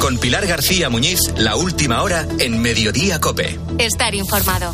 Con Pilar García Muñiz, la última hora en Mediodía COPE. Estar informado.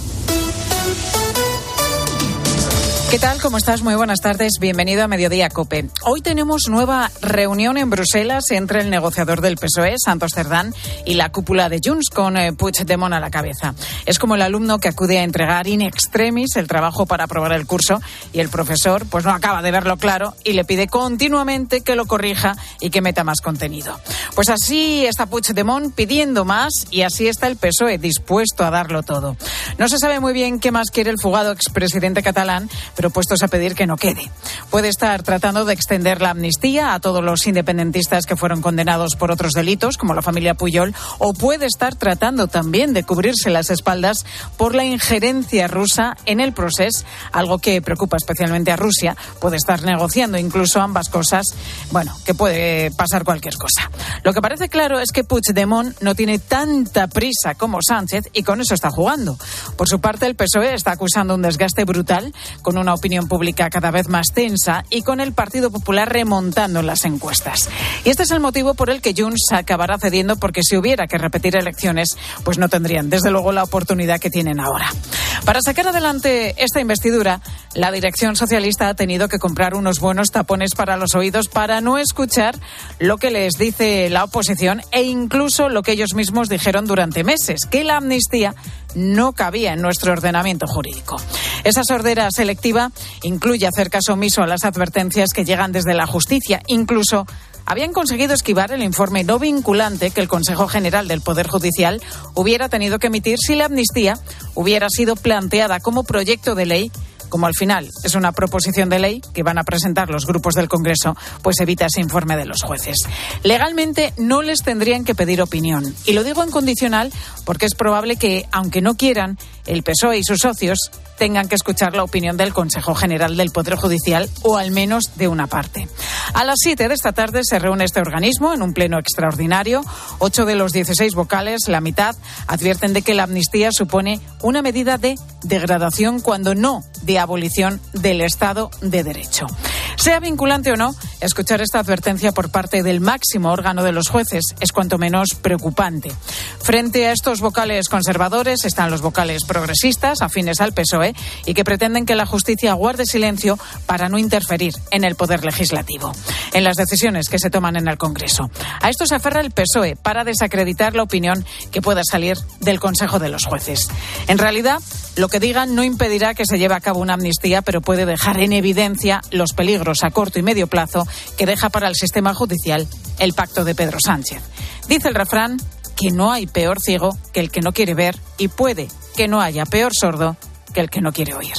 ¿Qué tal? ¿Cómo estás? Muy buenas tardes. Bienvenido a Mediodía COPE. Hoy tenemos nueva reunión en Bruselas entre el negociador del PSOE, Santos Cerdán, y la cúpula de Junts, con Puigdemont a la cabeza. Es como el alumno que acude a entregar in extremis el trabajo para aprobar el curso y el profesor pues no acaba de verlo claro y le pide continuamente que lo corrija y que meta más contenido. Pues así está Puigdemont pidiendo más y así está el PSOE dispuesto a darlo todo. No se sabe muy bien qué más quiere el fugado expresidente catalán, pero puestos a pedir que no quede. Puede estar tratando de extender la amnistía a todos los independentistas que fueron condenados por otros delitos, como la familia Pujol, o puede estar tratando también de cubrirse las espaldas por la injerencia rusa en el proceso, algo que preocupa especialmente a Rusia. Puede estar negociando incluso ambas cosas, bueno, que puede pasar cualquier cosa. Lo que parece claro es que Puigdemont no tiene tanta prisa como Sánchez y con eso está jugando. Por su parte, el PSOE está acusando un desgaste brutal, con una opinión pública cada vez más tensa y con el Partido Popular remontando en las encuestas. Y este es el motivo por el que Junts acabará cediendo, porque si hubiera que repetir elecciones, pues no tendrían, desde luego, la oportunidad que tienen ahora. Para sacar adelante esta investidura, la dirección socialista ha tenido que comprar unos buenos tapones para los oídos para no escuchar lo que les dice la oposición e incluso lo que ellos mismos dijeron durante meses, que la amnistía no cabía en nuestro ordenamiento jurídico. Esa sordera selectiva incluye hacer caso omiso a las advertencias que llegan desde la justicia. Incluso habían conseguido esquivar el informe no vinculante que el Consejo General del Poder Judicial hubiera tenido que emitir si la amnistía hubiera sido planteada como proyecto de ley. Como al final es una proposición de ley que van a presentar los grupos del Congreso, pues evita ese informe de los jueces. Legalmente no les tendrían que pedir opinión. Y lo digo en condicional porque es probable que, aunque no quieran, el PSOE y sus socios tengan que escuchar la opinión del Consejo General del Poder Judicial, o al menos de una parte. A las 7 de esta tarde se reúne este organismo en un pleno extraordinario. 8 de los 16 vocales, la mitad, advierten de que la amnistía supone una medida de degradación, cuando no de abolición del Estado de Derecho. Sea vinculante o no, escuchar esta advertencia por parte del máximo órgano de los jueces es cuanto menos preocupante. Frente a estos vocales conservadores están los vocales progresistas, afines al PSOE, y que pretenden que la justicia guarde silencio para no interferir en el poder legislativo, en las decisiones que se toman en el Congreso. A esto se aferra el PSOE para desacreditar la opinión que pueda salir del Consejo de los Jueces. En realidad, lo que digan no impedirá que se lleve a cabo una amnistía, pero puede dejar en evidencia los peligros a corto y medio plazo que deja para el sistema judicial el pacto de Pedro Sánchez. Dice el refrán que no hay peor ciego que el que no quiere ver, y puede que no haya peor sordo que el que no quiere oír.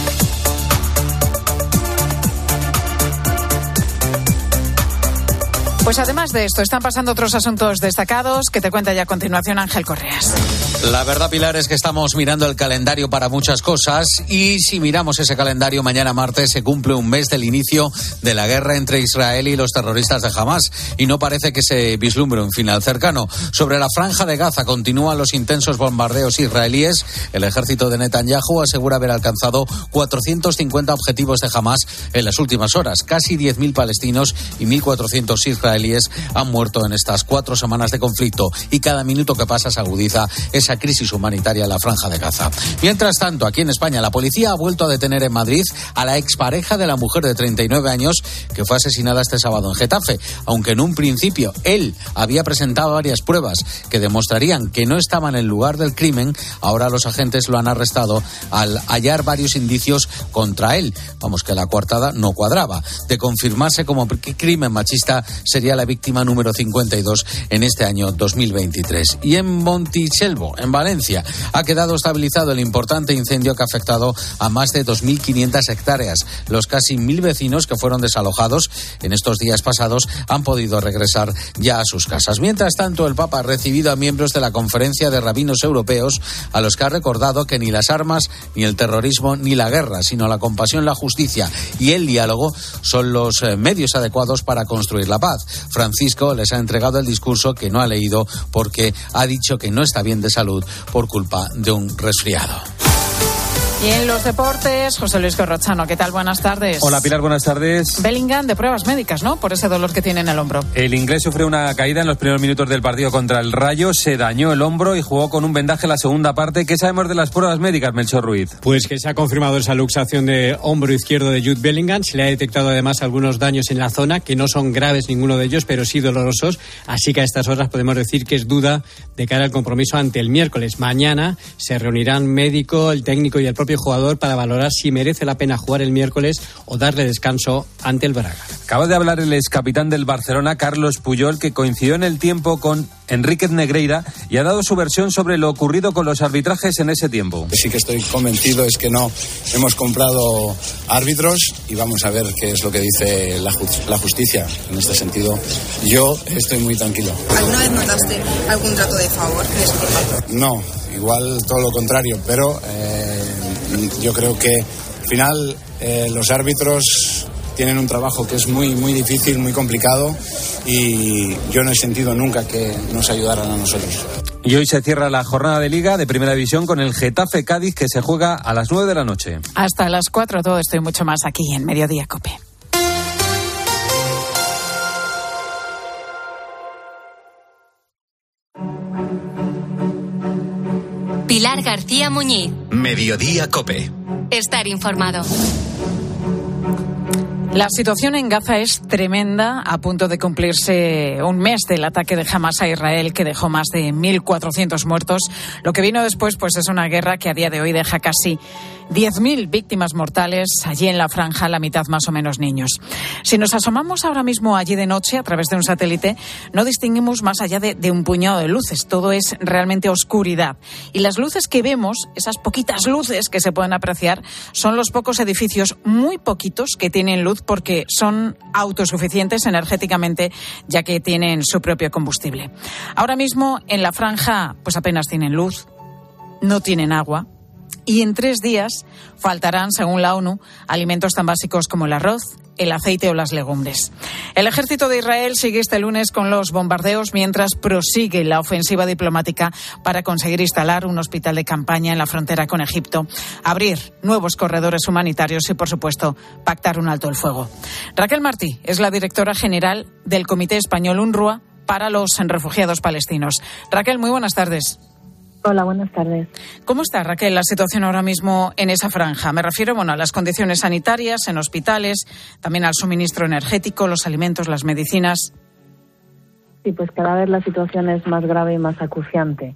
Pues además de esto, están pasando otros asuntos destacados que te cuenta ya a continuación Ángel Correas. La verdad, Pilar, es que estamos mirando el calendario para muchas cosas, y si miramos ese calendario, mañana martes se cumple un mes del inicio de la guerra entre Israel y los terroristas de Hamás, y no parece que se vislumbre un final cercano. Sobre la franja de Gaza continúan los intensos bombardeos israelíes. El ejército de Netanyahu asegura haber alcanzado 450 objetivos de Hamás en las últimas horas. Casi 10.000 palestinos y 1.400 israelíes han muerto en estas 4 semanas de conflicto, y cada minuto que pasa se agudiza esa crisis humanitaria en la franja de Gaza. Mientras tanto, aquí en España, la policía ha vuelto a detener en Madrid a la expareja de la mujer de 39 años que fue asesinada este sábado en Getafe. Aunque en un principio él había presentado varias pruebas que demostrarían que no estaba en el lugar del crimen, ahora los agentes lo han arrestado al hallar varios indicios contra él. Vamos, que la coartada no cuadraba. De confirmarse como crimen machista, sería la víctima número 52 en este año 2023. Y en Montichelvo, en Valencia, ha quedado estabilizado el importante incendio que ha afectado a más de 2.500 hectáreas. Los casi 1.000 vecinos que fueron desalojados en estos días pasados han podido regresar ya a sus casas. Mientras tanto, el Papa ha recibido a miembros de la Conferencia de Rabinos Europeos, a los que ha recordado que ni las armas, ni el terrorismo, ni la guerra, sino la compasión, la justicia y el diálogo son los medios adecuados para construir la paz. Francisco les ha entregado el discurso que no ha leído porque ha dicho que no está bien de salud por culpa de un resfriado. Y en los deportes, José Luis Corrochano, ¿qué tal? Buenas tardes. Hola Pilar, buenas tardes. Bellingham de pruebas médicas, ¿no? Por ese dolor que tiene en el hombro. El inglés sufrió una caída en los primeros minutos del partido contra el Rayo, se dañó el hombro y jugó con un vendaje la segunda parte. ¿Qué sabemos de las pruebas médicas, Melchor Ruiz? Pues que se ha confirmado esa luxación de hombro izquierdo de Jude Bellingham. Se le ha detectado además algunos daños en la zona, que no son graves ninguno de ellos, pero sí dolorosos. Así que a estas horas podemos decir que es duda de cara al compromiso ante el miércoles. Mañana se reunirán médico, el técnico y el propio jugador para valorar si merece la pena jugar el miércoles o darle descanso ante el Braga. Acaba de hablar el excapitán del Barcelona, Carlos Puyol, que coincidió en el tiempo con Enríquez Negreira y ha dado su versión sobre lo ocurrido con los arbitrajes en ese tiempo. Sí que estoy convencido es que no hemos comprado árbitros y vamos a ver qué es lo que dice la justicia. En este sentido, yo estoy muy tranquilo. ¿Alguna vez notaste algún trato de favor? No, igual todo lo contrario, pero yo creo que al final los árbitros tienen un trabajo que es muy, muy difícil, muy complicado y yo no he sentido nunca que nos ayudaran a nosotros. Y hoy se cierra la jornada de Liga de Primera División con el Getafe Cádiz, que se juega a las 9 de la noche. Hasta las 4, todo esto y mucho más aquí en Mediodía COPE. Pilar García Muñiz. Mediodía COPE. Estar informado. La situación en Gaza es tremenda, a punto de cumplirse un mes del ataque de Hamas a Israel que dejó más de 1.400 muertos. Lo que vino después pues es una guerra que a día de hoy deja casi 10.000 víctimas mortales allí en la franja, la mitad más o menos niños. Si nos asomamos ahora mismo allí de noche a través de un satélite, no distinguimos más allá de un puñado de luces. Todo es realmente oscuridad. Y las luces que vemos, esas poquitas luces que se pueden apreciar, son los pocos edificios, muy poquitos, que tienen luz porque son autosuficientes energéticamente, ya que tienen su propio combustible. Ahora mismo en la franja pues apenas tienen luz, no tienen agua. Y en 3 días faltarán, según la ONU, alimentos tan básicos como el arroz, el aceite o las legumbres. El ejército de Israel sigue este lunes con los bombardeos mientras prosigue la ofensiva diplomática para conseguir instalar un hospital de campaña en la frontera con Egipto, abrir nuevos corredores humanitarios y, por supuesto, pactar un alto el fuego. Raquel Martí es la directora general del Comité Español UNRWA para los refugiados palestinos. Raquel, muy buenas tardes. Hola, buenas tardes. ¿Cómo está, Raquel, la situación ahora mismo en esa franja? Me refiero, a las condiciones sanitarias, en hospitales, también al suministro energético, los alimentos, las medicinas. Sí, pues cada vez la situación es más grave y más acuciante.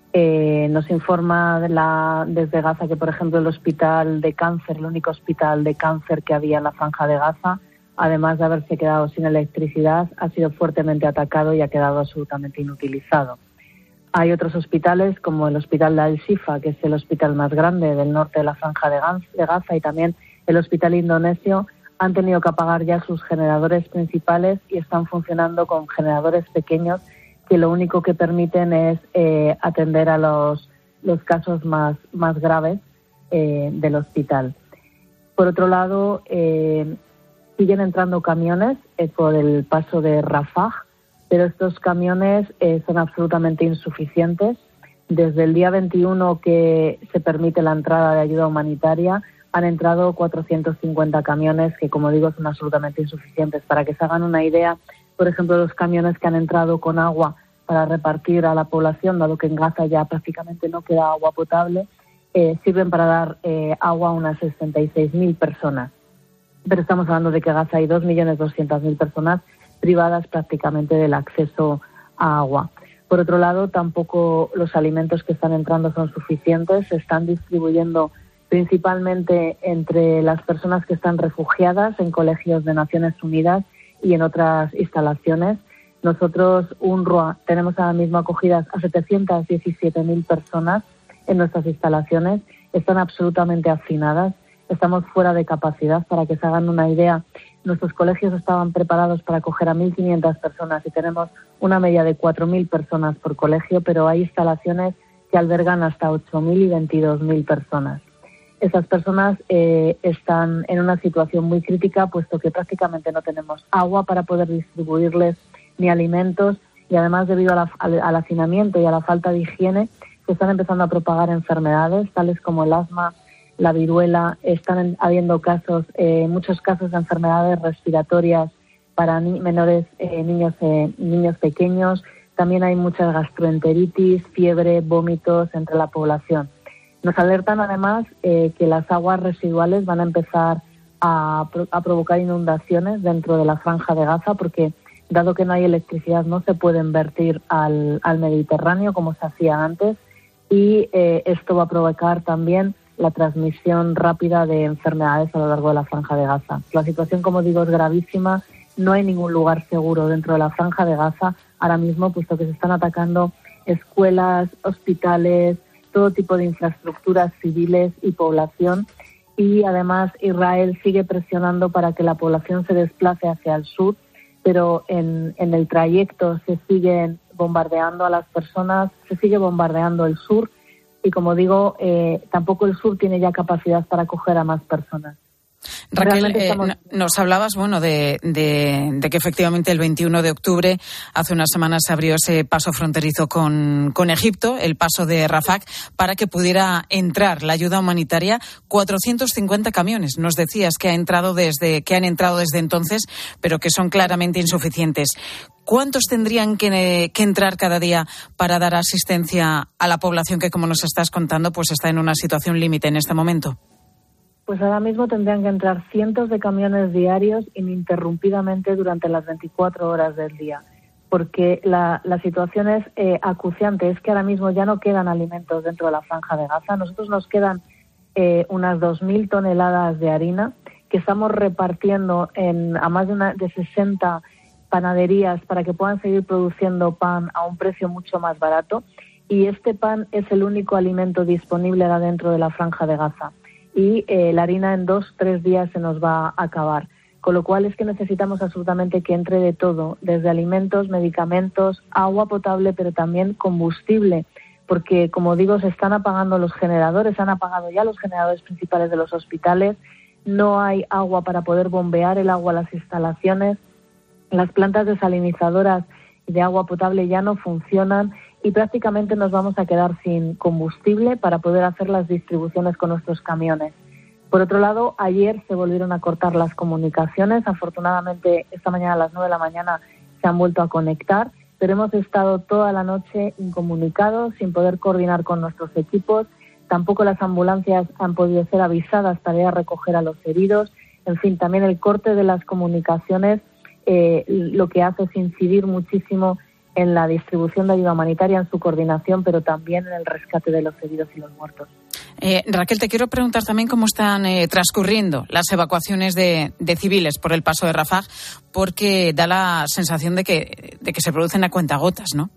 Nos informa desde Gaza que, por ejemplo, el hospital de cáncer, el único hospital de cáncer que había en la franja de Gaza, además de haberse quedado sin electricidad, ha sido fuertemente atacado y ha quedado absolutamente inutilizado. Hay otros hospitales, como el hospital de Al-Shifa, que es el hospital más grande del norte de la franja de Gaza, y también el hospital indonesio, han tenido que apagar ya sus generadores principales y están funcionando con generadores pequeños que lo único que permiten es atender a los casos más graves del hospital. Por otro lado, siguen entrando camiones por el paso de Rafah, pero estos camiones son absolutamente insuficientes. Desde el día 21 que se permite la entrada de ayuda humanitaria, han entrado 450 camiones que, como digo, son absolutamente insuficientes. Para que se hagan una idea, por ejemplo, los camiones que han entrado con agua para repartir a la población, dado que en Gaza ya prácticamente no queda agua potable, sirven para dar agua a unas 66.000 personas. Pero estamos hablando de que en Gaza hay 2.200.000 personas privadas prácticamente del acceso a agua. Por otro lado, tampoco los alimentos que están entrando son suficientes. Se están distribuyendo principalmente entre las personas que están refugiadas en colegios de Naciones Unidas y en otras instalaciones. Nosotros, UNRWA, tenemos ahora mismo acogidas a 717.000 personas en nuestras instalaciones. Están absolutamente hacinadas. Estamos fuera de capacidad. Para que se hagan una idea, nuestros colegios estaban preparados para acoger a 1.500 personas y tenemos una media de 4.000 personas por colegio, pero hay instalaciones que albergan hasta 8.000 y 22.000 personas. Esas personas están en una situación muy crítica, puesto que prácticamente no tenemos agua para poder distribuirles ni alimentos, y además, debido al hacinamiento y a la falta de higiene, se están empezando a propagar enfermedades tales como el asma, la viruela, están habiendo muchos casos de enfermedades respiratorias para niños pequeños. También hay mucha gastroenteritis, fiebre, vómitos entre la población. Nos alertan además que las aguas residuales van a empezar a provocar inundaciones dentro de la Franja de Gaza, porque dado que no hay electricidad no se pueden vertir al Mediterráneo como se hacía antes, y esto va a provocar también la transmisión rápida de enfermedades a lo largo de la Franja de Gaza. La situación, como digo, es gravísima. No hay ningún lugar seguro dentro de la Franja de Gaza ahora mismo, puesto que se están atacando escuelas, hospitales, todo tipo de infraestructuras civiles y población. Y además Israel sigue presionando para que la población se desplace hacia el sur, pero en el trayecto se siguen bombardeando a las personas, se sigue bombardeando el sur y, como digo, tampoco el sur tiene ya capacidad para acoger a más personas. Raquel, nos hablabas de que efectivamente el 21 de octubre, hace unas semanas, se abrió ese paso fronterizo con Egipto, el paso de Rafah, para que pudiera entrar la ayuda humanitaria. 450 camiones, nos decías, que han entrado desde entonces, pero que son claramente insuficientes. ¿Cuántos tendrían que entrar cada día para dar asistencia a la población que, como nos estás contando, pues está en una situación límite en este momento? Pues ahora mismo tendrían que entrar cientos de camiones diarios ininterrumpidamente durante las 24 horas del día, porque la situación es acuciante. Es que ahora mismo ya no quedan alimentos dentro de la Franja de Gaza. Nosotros nos quedan unas 2.000 toneladas de harina que estamos repartiendo a más de 60 panaderías para que puedan seguir produciendo pan a un precio mucho más barato, y este pan es el único alimento disponible ahora dentro de la Franja de Gaza. Y la harina en 2-3 días se nos va a acabar. Con lo cual es que necesitamos absolutamente que entre de todo, desde alimentos, medicamentos, agua potable, pero también combustible. Porque, como digo, se están apagando los generadores, han apagado ya los generadores principales de los hospitales, no hay agua para poder bombear el agua a las instalaciones, las plantas desalinizadoras de agua potable ya no funcionan, y prácticamente nos vamos a quedar sin combustible para poder hacer las distribuciones con nuestros camiones. Por otro lado, ayer se volvieron a cortar las comunicaciones. Afortunadamente, esta mañana a las 9 de la mañana se han vuelto a conectar, pero hemos estado toda la noche incomunicados, sin poder coordinar con nuestros equipos. Tampoco las ambulancias han podido ser avisadas para ir a recoger a los heridos. En fin, también el corte de las comunicaciones lo que hace es incidir muchísimo en la distribución de ayuda humanitaria, en su coordinación, pero también en el rescate de los heridos y los muertos. Raquel, te quiero preguntar también cómo están transcurriendo las evacuaciones de civiles por el paso de Rafah, porque da la sensación de que se producen a cuentagotas, ¿no?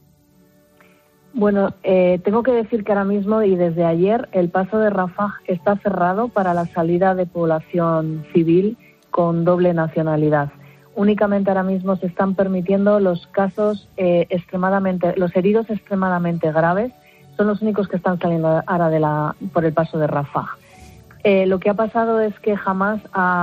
Bueno, tengo que decir que ahora mismo y desde ayer el paso de Rafah está cerrado para la salida de población civil con doble nacionalidad. Únicamente ahora mismo se están permitiendo los casos los heridos extremadamente graves, son los únicos que están saliendo ahora por el paso de Rafah. Lo que ha pasado es que Hamás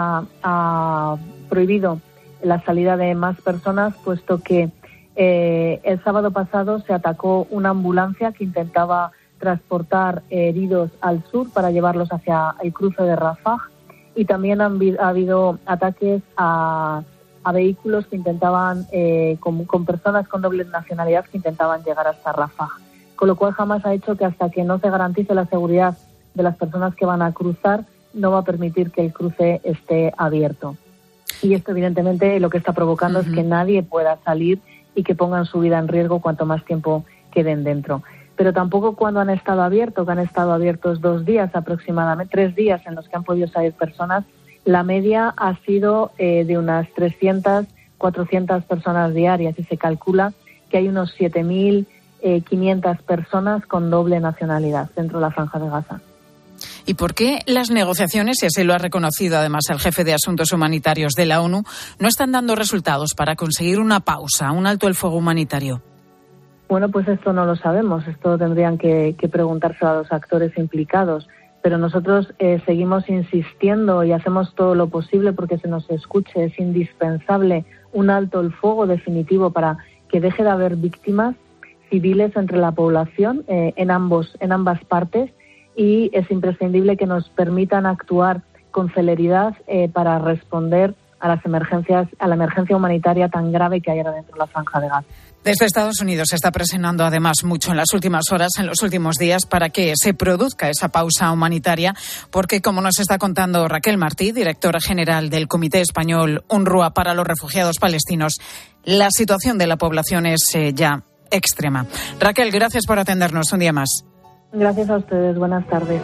ha prohibido la salida de más personas, puesto que el sábado pasado se atacó una ambulancia que intentaba transportar heridos al sur para llevarlos hacia el cruce de Rafah, y también ha habido ataques a vehículos que intentaban, con personas con doble nacionalidad que intentaban llegar hasta Rafah. Con lo cual Hamás ha hecho que hasta que no se garantice la seguridad de las personas que van a cruzar, no va a permitir que el cruce esté abierto. Y esto evidentemente lo que está provocando es que nadie pueda salir y que pongan su vida en riesgo cuanto más tiempo queden dentro. Pero tampoco cuando han estado abiertos, que han estado abiertos 2 días aproximadamente, 3 días en los que han podido salir personas, la media ha sido de unas 300, 400 personas diarias, y se calcula que hay unos 7.500 personas con doble nacionalidad dentro de la Franja de Gaza. ¿Y por qué las negociaciones, y así lo ha reconocido además el jefe de Asuntos Humanitarios de la ONU, no están dando resultados para conseguir una pausa, un alto el fuego humanitario? Bueno, pues esto no lo sabemos. Esto tendrían que preguntárselo a los actores implicados. Pero nosotros seguimos insistiendo y hacemos todo lo posible porque se nos escuche. Es indispensable un alto el fuego definitivo para que deje de haber víctimas civiles entre la población en ambas partes, y es imprescindible que nos permitan actuar con celeridad para responder a la emergencia humanitaria tan grave que hay ahora dentro de la Franja de Gaza. Desde Estados Unidos se está presionando además mucho en las últimas horas, en los últimos días, para que se produzca esa pausa humanitaria, porque, como nos está contando Raquel Martí, directora general del Comité Español UNRWA para los Refugiados Palestinos, la situación de la población es ya extrema. Raquel, gracias por atendernos un día más. Gracias a ustedes. Buenas tardes.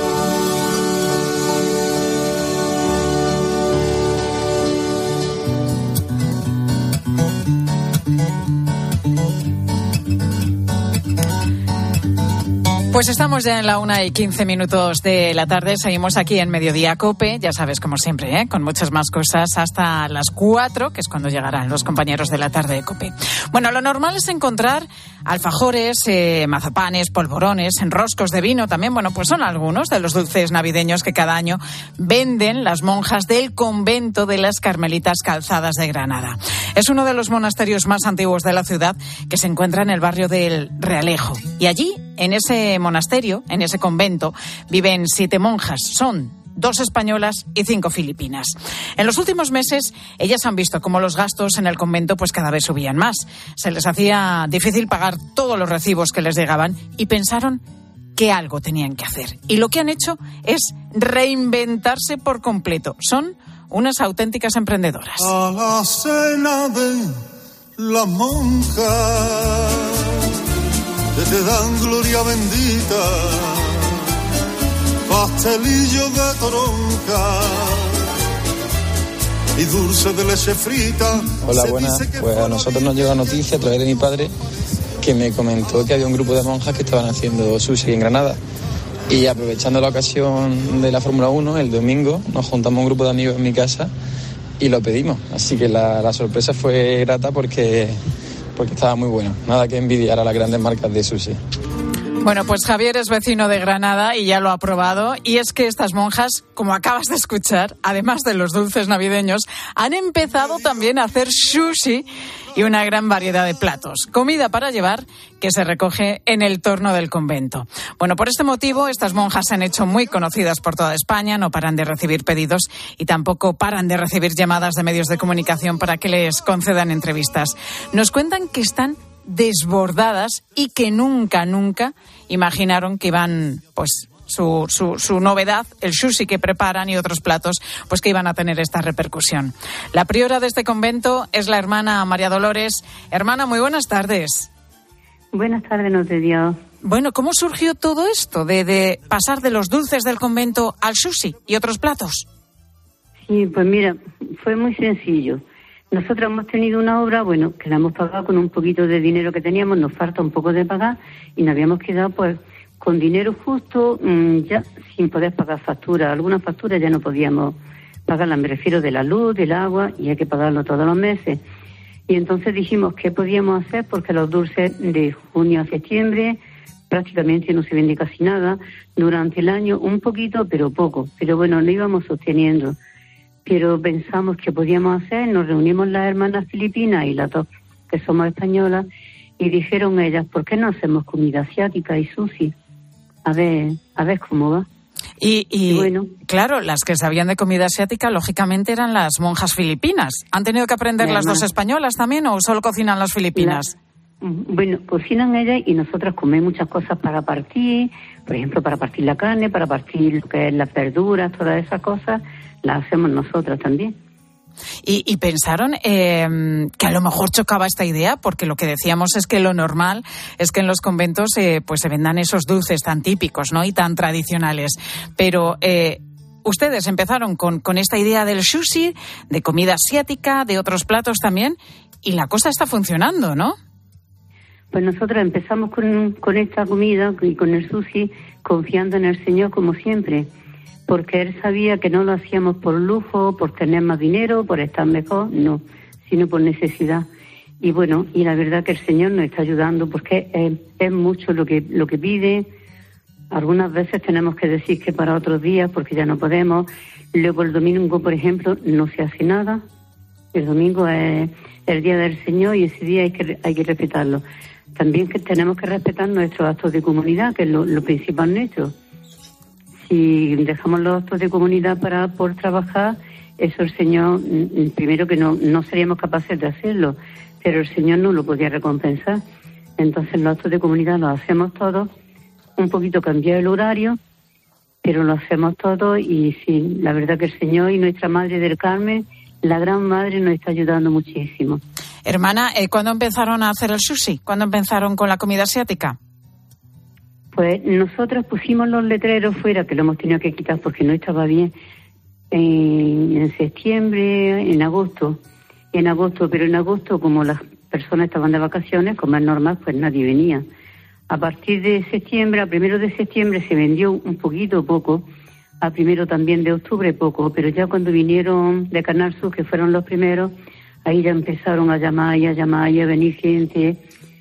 Pues estamos ya en la 1:15 de la tarde. Seguimos aquí en Mediodía COPE, ya sabes, como siempre, con muchas más cosas, hasta las 4, que es cuando llegarán los compañeros de la tarde de COPE. Bueno, lo normal es encontrar alfajores, mazapanes, polvorones, enroscos de vino también. Bueno, pues son algunos de los dulces navideños que cada año venden las monjas del convento de las Carmelitas Calzadas de Granada. Es uno de los monasterios más antiguos de la ciudad, que se encuentra en el barrio del Realejo. Y allí, en ese monasterio, en ese convento, viven 7 monjas. Son 2 españolas y 5 filipinas. En los últimos meses, ellas han visto cómo los gastos en el convento pues cada vez subían más. Se les hacía difícil pagar todos los recibos que les llegaban y pensaron que algo tenían que hacer. Y lo que han hecho es reinventarse por completo. Son unas auténticas emprendedoras. A la cena de la monja, que te dan gloria bendita, pastelillo de toronja y dulce de leche frita. Hola, buenas. Pues a nosotros nos llegó noticia a través de mi padre, que me comentó que había un grupo de monjas que estaban haciendo sushi en Granada. Y aprovechando la ocasión de la Fórmula 1, el domingo nos juntamos un grupo de amigos en mi casa y lo pedimos. Así que la sorpresa fue grata porque estaba muy bueno. Nada que envidiar a las grandes marcas de sushi. Bueno, pues Javier es vecino de Granada y ya lo ha probado. Y es que estas monjas, como acabas de escuchar, además de los dulces navideños, han empezado también a hacer sushi y una gran variedad de platos. Comida para llevar que se recoge en el torno del convento. Bueno, por este motivo, estas monjas se han hecho muy conocidas por toda España, no paran de recibir pedidos y tampoco paran de recibir llamadas de medios de comunicación para que les concedan entrevistas. Nos cuentan que están desbordadas y que nunca imaginaron que iban, pues, su novedad, el sushi que preparan y otros platos, pues que iban a tener esta repercusión. La priora de este convento es la hermana María Dolores. Hermana, muy buenas tardes. Buenas tardes, nos de Dios. Bueno, ¿cómo surgió todo esto de pasar de los dulces del convento al sushi y otros platos? Sí, pues mira, fue muy sencillo. Nosotros hemos tenido una obra, bueno, que la hemos pagado con un poquito de dinero que teníamos, nos falta un poco de pagar y nos habíamos quedado pues con dinero justo, ya sin poder pagar facturas. Algunas facturas ya no podíamos pagarlas, me refiero de la luz, del agua, y hay que pagarlo todos los meses. Y entonces dijimos, ¿qué podíamos hacer? Porque los dulces de junio a septiembre prácticamente no se vende casi nada. Durante el año un poquito, pero poco. Pero bueno, no íbamos sosteniendo. Pero pensamos que podíamos hacer, nos reunimos las hermanas filipinas y las dos que somos españolas y dijeron ellas, ¿por qué no hacemos comida asiática y sushi? A ver cómo va. Y bueno, claro, las que sabían de comida asiática lógicamente eran las monjas filipinas. ¿Han tenido que aprender las dos españolas también o solo cocinan las filipinas? Bueno, cocinan ellas y nosotras comemos muchas cosas para partir, por ejemplo, para partir la carne, para partir lo que es las verduras, todas esas cosas. Las hacemos nosotras también. Y pensaron que a lo mejor chocaba esta idea, porque lo que decíamos es que lo normal es que en los conventos pues se vendan esos dulces tan típicos, ¿no? Y tan tradicionales. Pero ustedes empezaron con esta idea del sushi, de comida asiática, de otros platos también, y la cosa está funcionando, ¿no? Pues nosotros empezamos con esta comida y con el sushi confiando en el Señor como siempre. Porque él sabía que no lo hacíamos por lujo, por tener más dinero, por estar mejor, no, sino por necesidad. Y bueno, y la verdad que el Señor nos está ayudando porque es mucho lo que pide. Algunas veces tenemos que decir que para otros días porque ya no podemos. Luego el domingo, por ejemplo, no se hace nada. El domingo es el día del Señor y ese día hay que respetarlo. También que tenemos que respetar nuestros actos de comunidad, que es lo principal nuestro. si dejamos los actos de comunidad por trabajar, eso el Señor, primero que no seríamos capaces de hacerlo, pero el Señor no lo podía recompensar. Entonces los actos de comunidad los hacemos todos, un poquito cambiar el horario, pero lo hacemos todos y sí, la verdad que el Señor y nuestra Madre del Carmen, la Gran Madre, nos está ayudando muchísimo. Hermana, ¿cuándo empezaron a hacer el sushi? ¿Cuándo empezaron con la comida asiática? Pues nosotros pusimos los letreros fuera, que lo hemos tenido que quitar porque no estaba bien, en septiembre, en agosto, pero en agosto como las personas estaban de vacaciones, como es normal, pues nadie venía. A partir de septiembre, a 1 de septiembre se vendió un poquito, poco, a 1 también de octubre poco, pero ya cuando vinieron de Canal Sur, que fueron los primeros, ahí ya empezaron a llamar y a venir gente,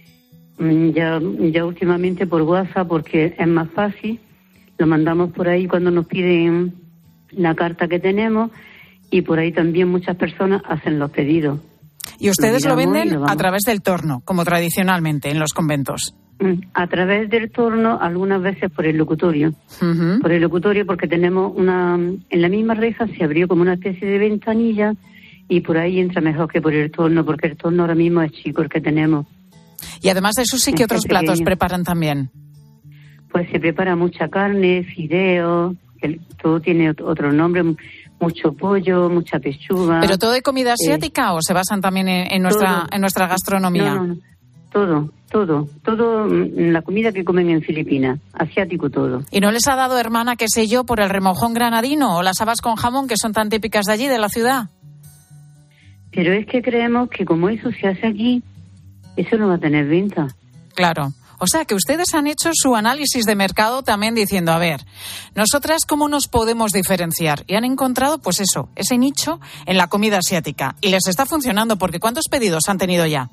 ya últimamente por WhatsApp, porque es más fácil, lo mandamos por ahí cuando nos piden la carta que tenemos, y por ahí también muchas personas hacen los pedidos. ¿Y ustedes lo venden a través del torno, como tradicionalmente en los conventos? A través del torno, algunas veces por el locutorio. Uh-huh. Por el locutorio, porque tenemos en la misma reja se abrió como una especie de ventanilla y por ahí entra mejor que por el torno, porque el torno ahora mismo es chico el que tenemos. Y además de eso, sí, ¿qué otros platos preparan también? Pues se prepara mucha carne, fideos, todo tiene otro nombre, mucho pollo, mucha pechuga. ¿Pero todo de comida asiática o se basan también en nuestra gastronomía? No. Todo, la comida que comen en Filipinas, asiático todo. ¿Y no les ha dado, hermana, qué sé yo, por el remojón granadino o las habas con jamón, que son tan típicas de allí, de la ciudad? Pero es que creemos que como eso se hace aquí, eso no va a tener venta. Claro. O sea, que ustedes han hecho su análisis de mercado también diciendo, a ver, nosotras cómo nos podemos diferenciar. Y han encontrado, pues eso, ese nicho en la comida asiática. Y les está funcionando, porque ¿cuántos pedidos han tenido ya?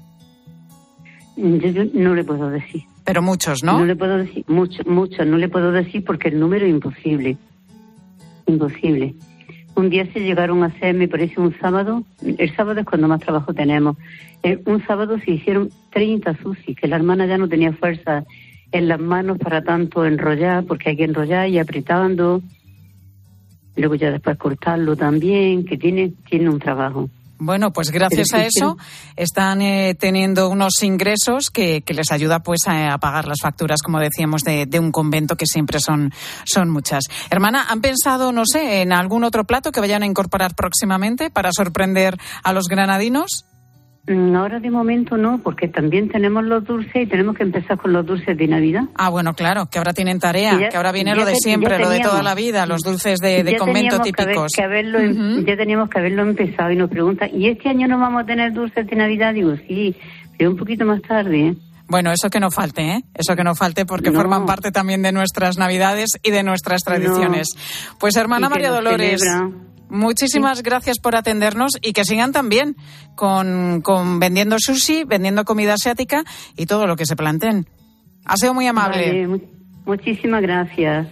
Yo no le puedo decir. Pero muchos, ¿no? No le puedo decir, muchos, no le puedo decir porque el número es imposible. Imposible. Un día se llegaron a hacer, me parece un sábado, el sábado es cuando más trabajo tenemos, un sábado se hicieron 30 sushi, que la hermana ya no tenía fuerza en las manos para tanto enrollar, porque hay que enrollar y apretando, luego ya después cortarlo también, que tiene un trabajo. Bueno, pues gracias a eso están teniendo unos ingresos que les ayuda pues a pagar las facturas, como decíamos, de un convento, que siempre son muchas. Hermana, ¿han pensado, no sé, en algún otro plato que vayan a incorporar próximamente para sorprender a los granadinos? Ahora de momento no, porque también tenemos los dulces y tenemos que empezar con los dulces de Navidad. Ah, bueno, claro, que ahora tienen tarea, que ahora viene lo de siempre, lo de toda la vida, los dulces de convento típicos. Ya teníamos que haberlo empezado y nos preguntan, ¿y este año no vamos a tener dulces de Navidad? Digo, sí, pero un poquito más tarde, ¿eh? Bueno, eso que no falte, ¿eh? Eso que no falte, porque forman parte también de nuestras Navidades y de nuestras tradiciones. Pues hermana María Dolores, muchísimas gracias por atendernos y que sigan también con vendiendo sushi, vendiendo comida asiática y todo lo que se planteen. Ha sido muy amable. Vale, muchísimas gracias.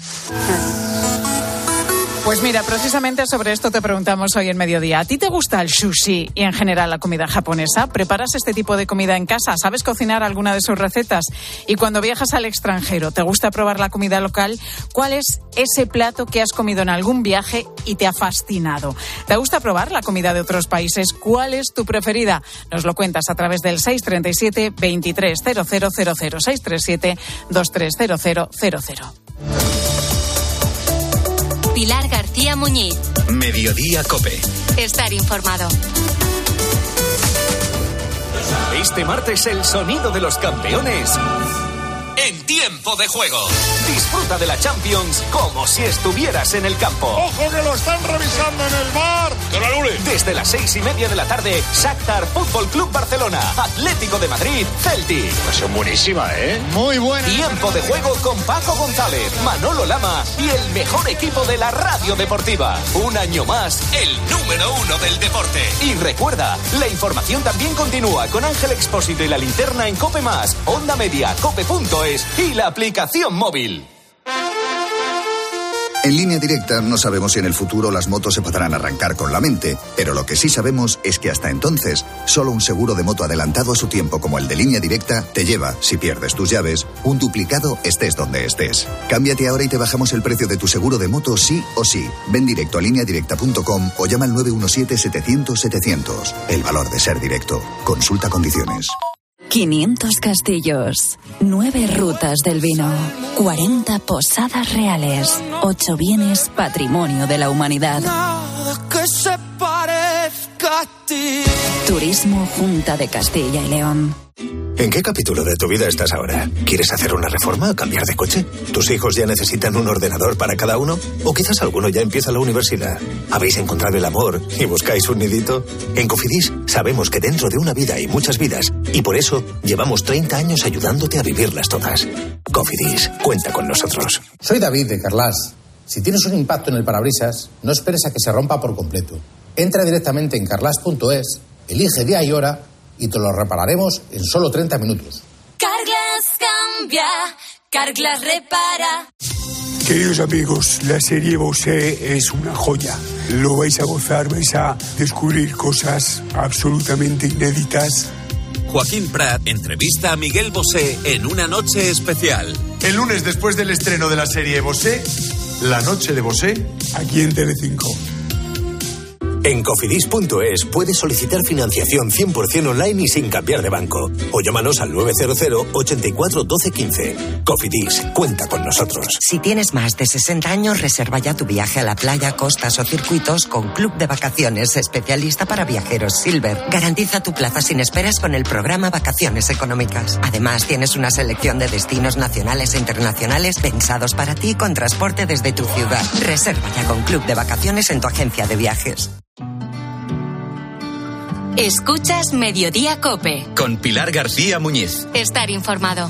Pues mira, precisamente sobre esto te preguntamos hoy en Mediodía. ¿A ti te gusta el sushi y en general la comida japonesa? ¿Preparas este tipo de comida en casa? ¿Sabes cocinar alguna de sus recetas? Y cuando viajas al extranjero, ¿te gusta probar la comida local? ¿Cuál es ese plato que has comido en algún viaje y te ha fascinado? ¿Te gusta probar la comida de otros países? ¿Cuál es tu preferida? Nos lo cuentas a través del 637 230000, 637 230000. Pilar García Muñiz. Mediodía COPE. Estar informado. Este martes el sonido de los campeones en Tiempo de Juego. Disfruta de la Champions como si estuvieras en el campo. ¡Ojo que lo están revisando en el VAR! ¡Que lo anule! Desde las 6:30 de la tarde, Shakhtar Fútbol Club Barcelona, Atlético de Madrid, Celtic. Son buenísima, ¿eh? Muy buena. Tiempo de Juego con Paco González, Manolo Lama y el mejor equipo de la radio deportiva. Un año más, el número 1 del deporte. Y recuerda, la información también continúa con Ángel Expósito y la linterna en COPE+, Onda Media, COPE.es y la aplicación móvil. En Línea Directa no sabemos si en el futuro las motos se podrán arrancar con la mente, pero lo que sí sabemos es que hasta entonces, solo un seguro de moto adelantado a su tiempo como el de Línea Directa te lleva, si pierdes tus llaves, un duplicado estés donde estés. Cámbiate ahora y te bajamos el precio de tu seguro de moto sí o sí. Ven directo a lineadirecta.com o llama al 917-700-700. El valor de ser directo. Consulta condiciones. 500 castillos, 9 rutas del vino, 40 posadas reales, 8 bienes patrimonio de la humanidad. Que se parezca a ti. Turismo Junta de Castilla y León. ¿En qué capítulo de tu vida estás ahora? ¿Quieres hacer una reforma o cambiar de coche? ¿Tus hijos ya necesitan un ordenador para cada uno? ¿O quizás alguno ya empieza la universidad? ¿Habéis encontrado el amor y buscáis un nidito? En Cofidis sabemos que dentro de una vida hay muchas vidas y por eso llevamos 30 años ayudándote a vivirlas todas. Cofidis, cuenta con nosotros. Soy David de Carlas. Si tienes un impacto en el parabrisas, no esperes a que se rompa por completo. Entra directamente en carlas.es, elige día y hora y te lo repararemos en solo 30 minutos. Carglass cambia, Carglass repara. Queridos amigos, la serie Bosé es una joya. Lo vais a gozar, vais a descubrir cosas absolutamente inéditas. Joaquín Prat entrevista a Miguel Bosé en Una noche especial. El lunes, después del estreno de la serie Bosé, La noche de Bosé, aquí en Telecinco. En Cofidis.es puedes solicitar financiación 100% online y sin cambiar de banco. O llámanos al 900 84 12 15. Cofidis, cuenta con nosotros. Si tienes más de 60 años, reserva ya tu viaje a la playa, costas o circuitos con Club de Vacaciones, especialista para viajeros Silver. Garantiza tu plaza sin esperas con el programa Vacaciones Económicas. Además, tienes una selección de destinos nacionales e internacionales pensados para ti con transporte desde tu ciudad. Reserva ya con Club de Vacaciones en tu agencia de viajes. Escuchas Mediodía COPE. Con Pilar García Muñiz. Estar informado.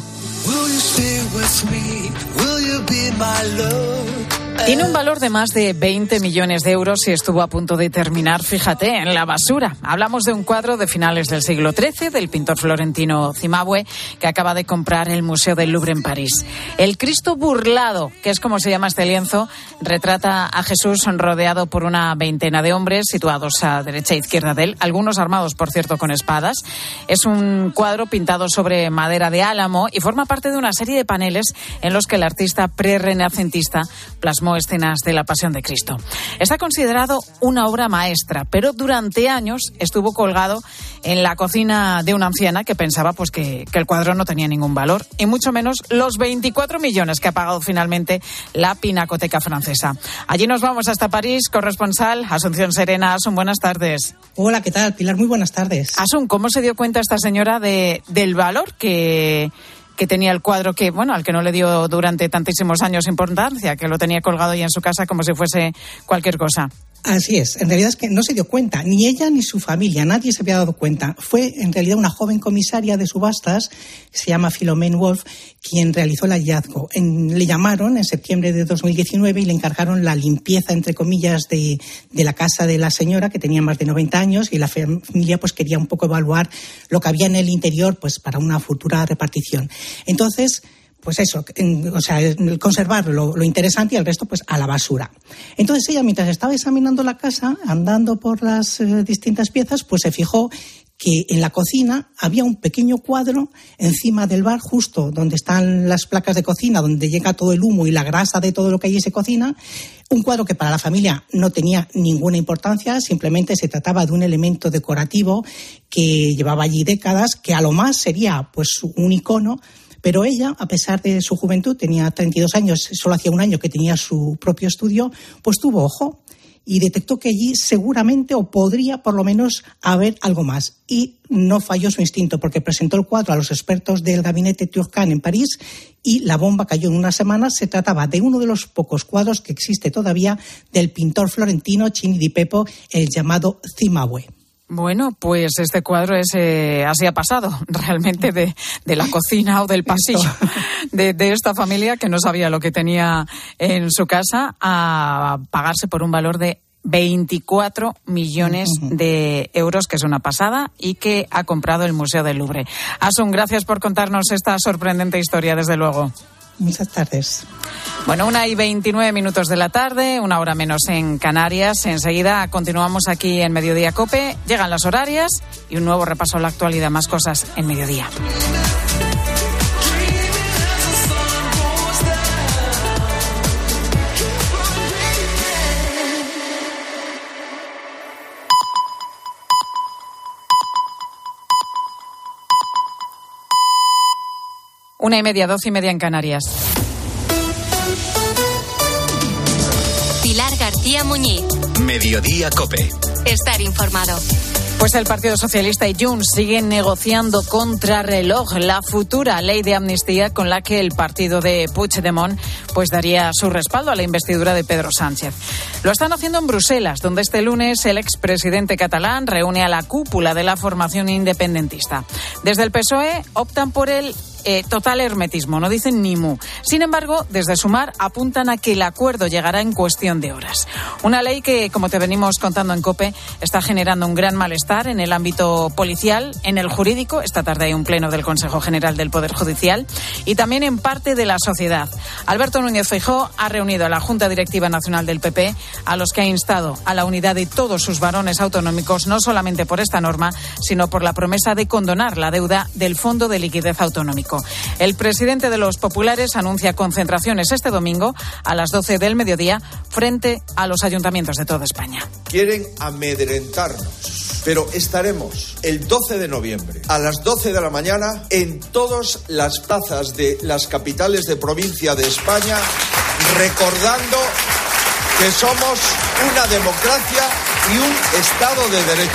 Tiene un valor de más de 20 millones de euros y estuvo a punto de terminar, fíjate, en la basura. Hablamos de un cuadro de finales del siglo XIII del pintor florentino Cimabue que acaba de comprar el Museo del Louvre en París. El Cristo burlado, que es como se llama este lienzo, retrata a Jesús rodeado por una veintena de hombres situados a derecha e izquierda de él, algunos armados, por cierto, con espadas. Es un cuadro pintado sobre madera de álamo y forma parte de una serie de paneles en los que el artista prerrenacentista plasmó escenas de la Pasión de Cristo. Está considerado una obra maestra, pero durante años estuvo colgado en la cocina de una anciana que pensaba pues que el cuadro no tenía ningún valor, y mucho menos los 24 millones que ha pagado finalmente la Pinacoteca francesa. Allí nos vamos hasta París, corresponsal Asunción Serena. Asun, buenas tardes. Hola, ¿qué tal, Pilar? Muy buenas tardes. Asun, ¿cómo se dio cuenta esta señora del valor que tenía el cuadro, que bueno, al que no le dio durante tantísimos años importancia, que lo tenía colgado ya en su casa como si fuese cualquier cosa? Así es, en realidad es que no se dio cuenta, ni ella ni su familia, nadie se había dado cuenta. Fue en realidad una joven comisaria de subastas, que se llama Philomène Wolf, quien realizó el hallazgo. Le llamaron en septiembre de 2019 y le encargaron la limpieza, entre comillas, de la casa de la señora, que tenía más de 90 años, y la familia pues quería un poco evaluar lo que había en el interior pues para una futura repartición. Entonces, pues eso, o sea, conservar lo interesante y el resto pues a la basura. Entonces ella, mientras estaba examinando la casa, andando por las distintas piezas, pues se fijó que en la cocina había un pequeño cuadro encima del bar, justo donde están las placas de cocina, donde llega todo el humo y la grasa de todo lo que allí se cocina. Un cuadro que para la familia no tenía ninguna importancia, simplemente se trataba de un elemento decorativo que llevaba allí décadas, que a lo más sería pues un icono. Pero ella, a pesar de su juventud, tenía 32 años, solo hacía un año que tenía su propio estudio, pues tuvo ojo y detectó que allí seguramente o podría por lo menos haber algo más. Y no falló su instinto, porque presentó el cuadro a los expertos del gabinete Turcan en París y la bomba cayó en una semana. Se trataba de uno de los pocos cuadros que existe todavía del pintor florentino Cini di Pepo, el llamado Cimabue. Bueno, pues este cuadro es así ha pasado realmente de la cocina o del pasillo de esta familia que no sabía lo que tenía en su casa a pagarse por un valor de 24 millones de euros, que es una pasada, y que ha comprado el Museo del Louvre. Asun, gracias por contarnos esta sorprendente historia, desde luego. Muchas tardes. Bueno, 1:29 de la tarde, 1 hora menos en Canarias. Enseguida continuamos aquí en Mediodía COPE. Llegan las horarias y un nuevo repaso a la actualidad. Más cosas en Mediodía. Una y media, 12:30 en Canarias. Pilar García Muñiz. Mediodía COPE. Estar informado. Pues el Partido Socialista y Junts siguen negociando contrarreloj la futura ley de amnistía con la que el partido de Puigdemont pues daría su respaldo a la investidura de Pedro Sánchez. Lo están haciendo en Bruselas, donde este lunes el expresidente catalán reúne a la cúpula de la formación independentista. Desde el PSOE optan por el total hermetismo, no dicen ni mu. Sin embargo, desde Sumar apuntan a que el acuerdo llegará en cuestión de horas. Una ley que, como te venimos contando en COPE, está generando un gran malestar en el ámbito policial, en el jurídico. Esta tarde hay un pleno del Consejo General del Poder Judicial y también en parte de la sociedad. Alberto Núñez Feijóo ha reunido a la Junta Directiva Nacional del PP, a los que ha instado a la unidad de todos sus varones autonómicos, no solamente por esta norma, sino por la promesa de condonar la deuda del Fondo de Liquidez Autonómico. El presidente de los populares anuncia concentraciones este domingo a las 12 del mediodía frente a los ayuntamientos de toda España. Quieren amedrentarnos, pero estaremos el 12 de noviembre a las 12 de la mañana en todas las plazas de las capitales de provincia de España, recordando que somos una democracia y un Estado de Derecho.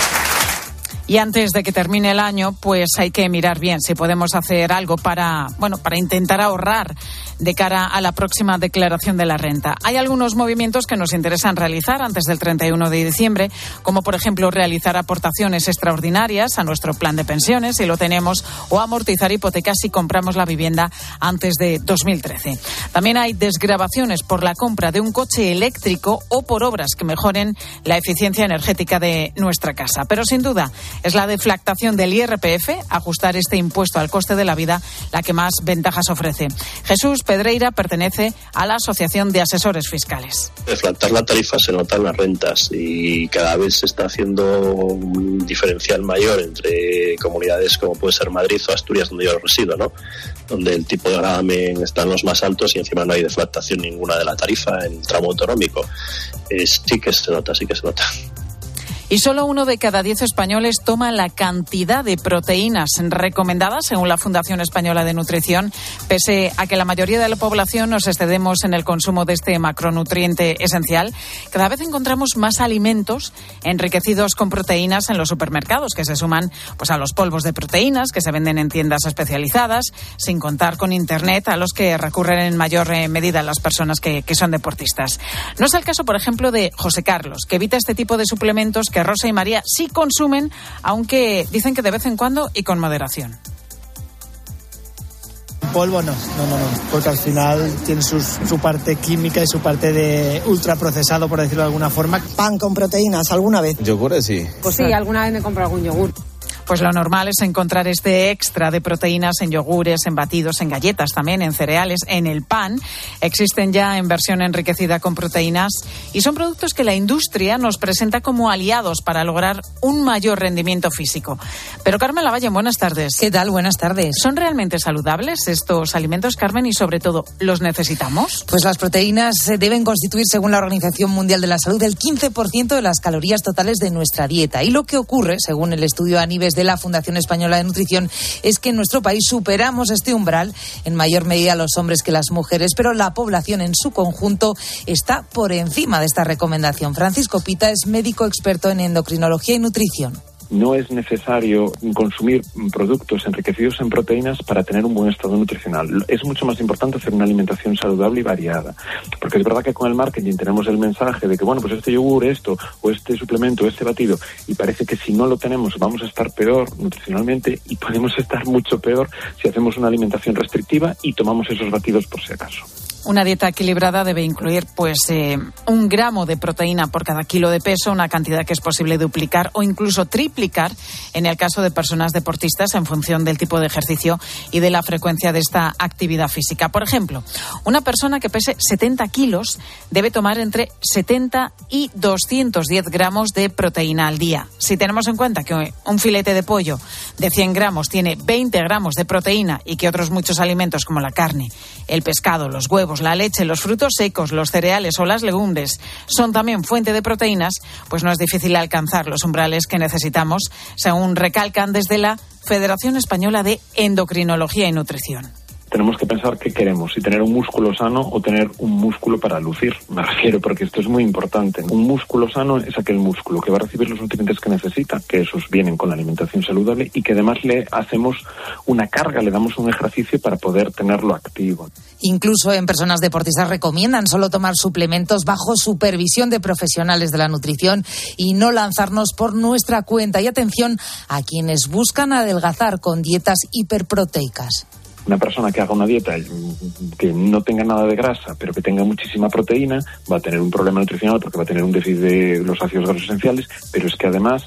Y antes de que termine el año, pues hay que mirar bien si podemos hacer algo para intentar ahorrar de cara a la próxima declaración de la renta. Hay algunos movimientos que nos interesan realizar antes del 31 de diciembre, como por ejemplo realizar aportaciones extraordinarias a nuestro plan de pensiones, si lo tenemos, o amortizar hipotecas si compramos la vivienda antes de 2013. También hay desgravaciones por la compra de un coche eléctrico o por obras que mejoren la eficiencia energética de nuestra casa. Pero sin duda es la deflactación del IRPF, ajustar este impuesto al coste de la vida, la que más ventajas ofrece. Jesús Pedreira pertenece a la Asociación de Asesores Fiscales. Deflactar la tarifa se nota en las rentas y cada vez se está haciendo un diferencial mayor entre comunidades como puede ser Madrid o Asturias, donde yo resido, ¿no? Donde el tipo de gravamen está en los más altos y encima no hay deflactación ninguna de la tarifa en el tramo autonómico. Sí que se nota. Y solo 1 de cada 10 españoles toma la cantidad de proteínas recomendadas, según la Fundación Española de Nutrición, pese a que la mayoría de la población nos excedemos en el consumo de este macronutriente esencial. Cada vez encontramos más alimentos enriquecidos con proteínas en los supermercados, que se suman pues a los polvos de proteínas que se venden en tiendas especializadas, sin contar con Internet, a los que recurren en mayor medida las personas que son deportistas. No es el caso, por ejemplo, de José Carlos, que evita este tipo de suplementos que Rosa y María sí consumen, aunque dicen que de vez en cuando y con moderación. Polvo no, porque al final tiene su parte química y su parte de ultraprocesado, por decirlo de alguna forma. ¿Pan con proteínas alguna vez? Yogures sí. Pues sí, alguna vez me compro algún yogur. Pues lo normal es encontrar este extra de proteínas en yogures, en batidos, en galletas también, en cereales, en el pan. Existen ya en versión enriquecida con proteínas y son productos que la industria nos presenta como aliados para lograr un mayor rendimiento físico. Pero Carmen Lavalle, buenas tardes. ¿Qué tal? Buenas tardes. ¿Son realmente saludables estos alimentos, Carmen? Y sobre todo, ¿los necesitamos? Pues las proteínas deben constituir, según la Organización Mundial de la Salud, el 15% de las calorías totales de nuestra dieta. Y lo que ocurre, según el estudio Anibes de la Fundación Española de Nutrición, es que en nuestro país superamos este umbral, en mayor medida los hombres que las mujeres, pero la población en su conjunto está por encima de esta recomendación. Francisco Pita es médico experto en endocrinología y nutrición. No es necesario consumir productos enriquecidos en proteínas para tener un buen estado nutricional. Es mucho más importante hacer una alimentación saludable y variada. Porque es verdad que con el marketing tenemos el mensaje de que, bueno, pues este yogur, esto, o este suplemento, este batido, y parece que si no lo tenemos vamos a estar peor nutricionalmente y podemos estar mucho peor si hacemos una alimentación restrictiva y tomamos esos batidos por si acaso. Una dieta equilibrada debe incluir 1 gramo de proteína por cada kilo de peso, una cantidad que es posible duplicar o incluso triplicar en el caso de personas deportistas en función del tipo de ejercicio y de la frecuencia de esta actividad física. Por ejemplo, una persona que pese 70 kilos debe tomar entre 70 y 210 gramos de proteína al día. Si tenemos en cuenta que un filete de pollo de 100 gramos tiene 20 gramos de proteína y que otros muchos alimentos como la carne, el pescado, los huevos, la leche, los frutos secos, los cereales o las legumbres son también fuente de proteínas, pues no es difícil alcanzar los umbrales que necesitamos, según recalcan desde la Federación Española de Endocrinología y Nutrición. Tenemos que pensar qué queremos, si tener un músculo sano o tener un músculo para lucir. Me refiero, porque esto es muy importante. Un músculo sano es aquel músculo que va a recibir los nutrientes que necesita, que esos vienen con la alimentación saludable y que además le hacemos una carga, le damos un ejercicio para poder tenerlo activo. Incluso en personas deportistas recomiendan solo tomar suplementos bajo supervisión de profesionales de la nutrición y no lanzarnos por nuestra cuenta. Y atención a quienes buscan adelgazar con dietas hiperproteicas. Una persona que haga una dieta que no tenga nada de grasa, pero que tenga muchísima proteína, va a tener un problema nutricional porque va a tener un déficit de los ácidos grasos esenciales, pero es que además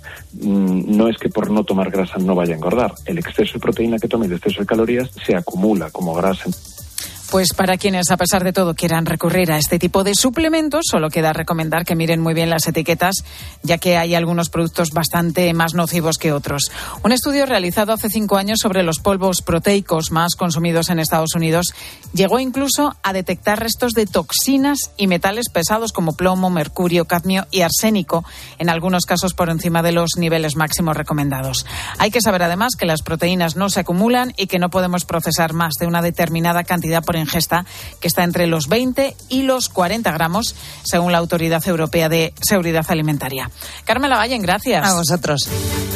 no es que por no tomar grasa no vaya a engordar. El exceso de proteína que tome y el exceso de calorías se acumula como grasa. Pues para quienes, a pesar de todo, quieran recurrir a este tipo de suplementos, solo queda recomendar que miren muy bien las etiquetas, ya que hay algunos productos bastante más nocivos que otros. Un estudio realizado hace 5 años sobre los polvos proteicos más consumidos en Estados Unidos llegó incluso a detectar restos de toxinas y metales pesados como plomo, mercurio, cadmio y arsénico, en algunos casos por encima de los niveles máximos recomendados. Hay que saber además que las proteínas no se acumulan y que no podemos procesar más de una determinada cantidad por ingesta, que está entre los 20 y los 40 gramos, según la Autoridad Europea de Seguridad Alimentaria. Carmen Lavallen, gracias. A vosotros.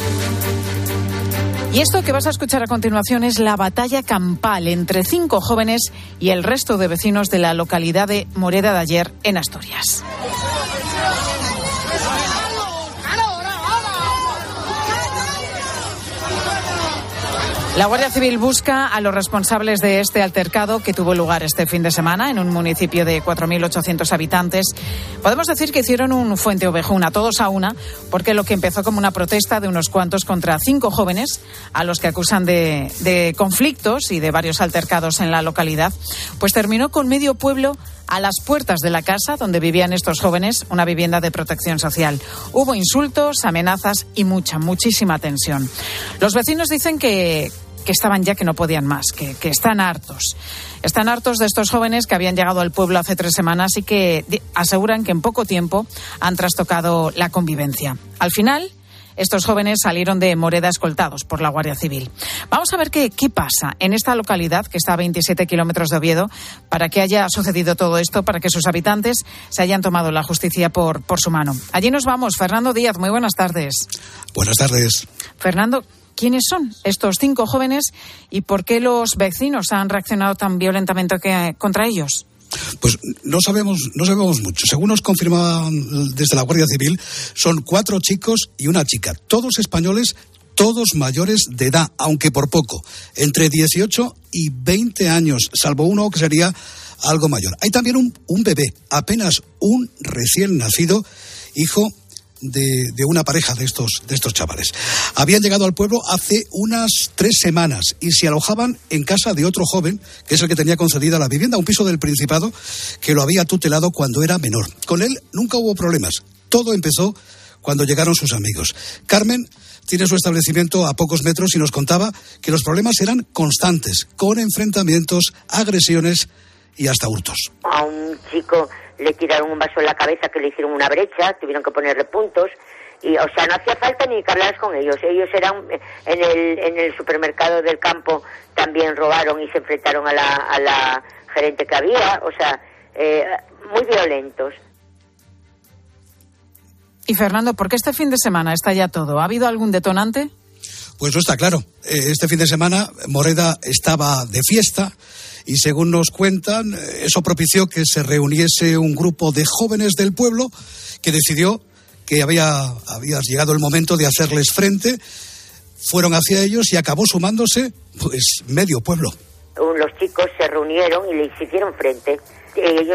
Y esto que vas a escuchar a continuación es la batalla campal entre 5 jóvenes y el resto de vecinos de la localidad de Moreda de Ayer, en Asturias. La Guardia Civil busca a los responsables de este altercado que tuvo lugar este fin de semana en un municipio de 4.800 habitantes. Podemos decir que hicieron un fuente ovejuna, todos a una, porque lo que empezó como una protesta de unos cuantos contra 5 jóvenes, a los que acusan de conflictos y de varios altercados en la localidad, pues terminó con medio pueblo a las puertas de la casa donde vivían estos jóvenes, una vivienda de protección social. Hubo insultos, amenazas y muchísima tensión. Los vecinos dicen que estaban ya que no podían más, que están hartos. Están hartos de estos jóvenes que habían llegado al pueblo hace 3 semanas y que aseguran que en poco tiempo han trastocado la convivencia. Al final, estos jóvenes salieron de Moreda escoltados por la Guardia Civil. Vamos a ver qué pasa en esta localidad, que está a 27 kilómetros de Oviedo, para que haya sucedido todo esto, para que sus habitantes se hayan tomado la justicia por su mano. Allí nos vamos. Fernando Díaz, muy buenas tardes. Buenas tardes. Fernando, ¿quiénes son estos 5 jóvenes y por qué los vecinos han reaccionado tan violentamente contra ellos? Pues no sabemos mucho. Según nos confirmaban desde la Guardia Civil, son 4 chicos y una chica, todos españoles, todos mayores de edad, aunque por poco, entre 18 y 20 años, salvo uno que sería algo mayor. Hay también un bebé, apenas un recién nacido, hijo de una pareja de estos chavales. Habían llegado al pueblo hace unas 3 semanas y se alojaban en casa de otro joven, que es el que tenía concedida la vivienda, un piso del Principado, que lo había tutelado cuando era menor. Con él nunca hubo problemas. Todo empezó cuando llegaron sus amigos. Carmen tiene su establecimiento a pocos metros y nos contaba que los problemas eran constantes, con enfrentamientos, agresiones y hasta hurtos. A un chico le tiraron un vaso en la cabeza que le hicieron una brecha, tuvieron que ponerle puntos y, o sea, no hacía falta ni que hablaras con ellos. Ellos eran en el supermercado del campo, también robaron y se enfrentaron a la gerente que había, o sea, muy violentos. Y Fernando, ¿por qué este fin de semana está ya todo? ¿Ha habido algún detonante? Pues no está claro. Este fin de semana Moreda estaba de fiesta y según nos cuentan, eso propició que se reuniese un grupo de jóvenes del pueblo que decidió que había llegado el momento de hacerles frente. Fueron hacia ellos y acabó sumándose pues medio pueblo. Los chicos se reunieron y le hicieron frente. ellos,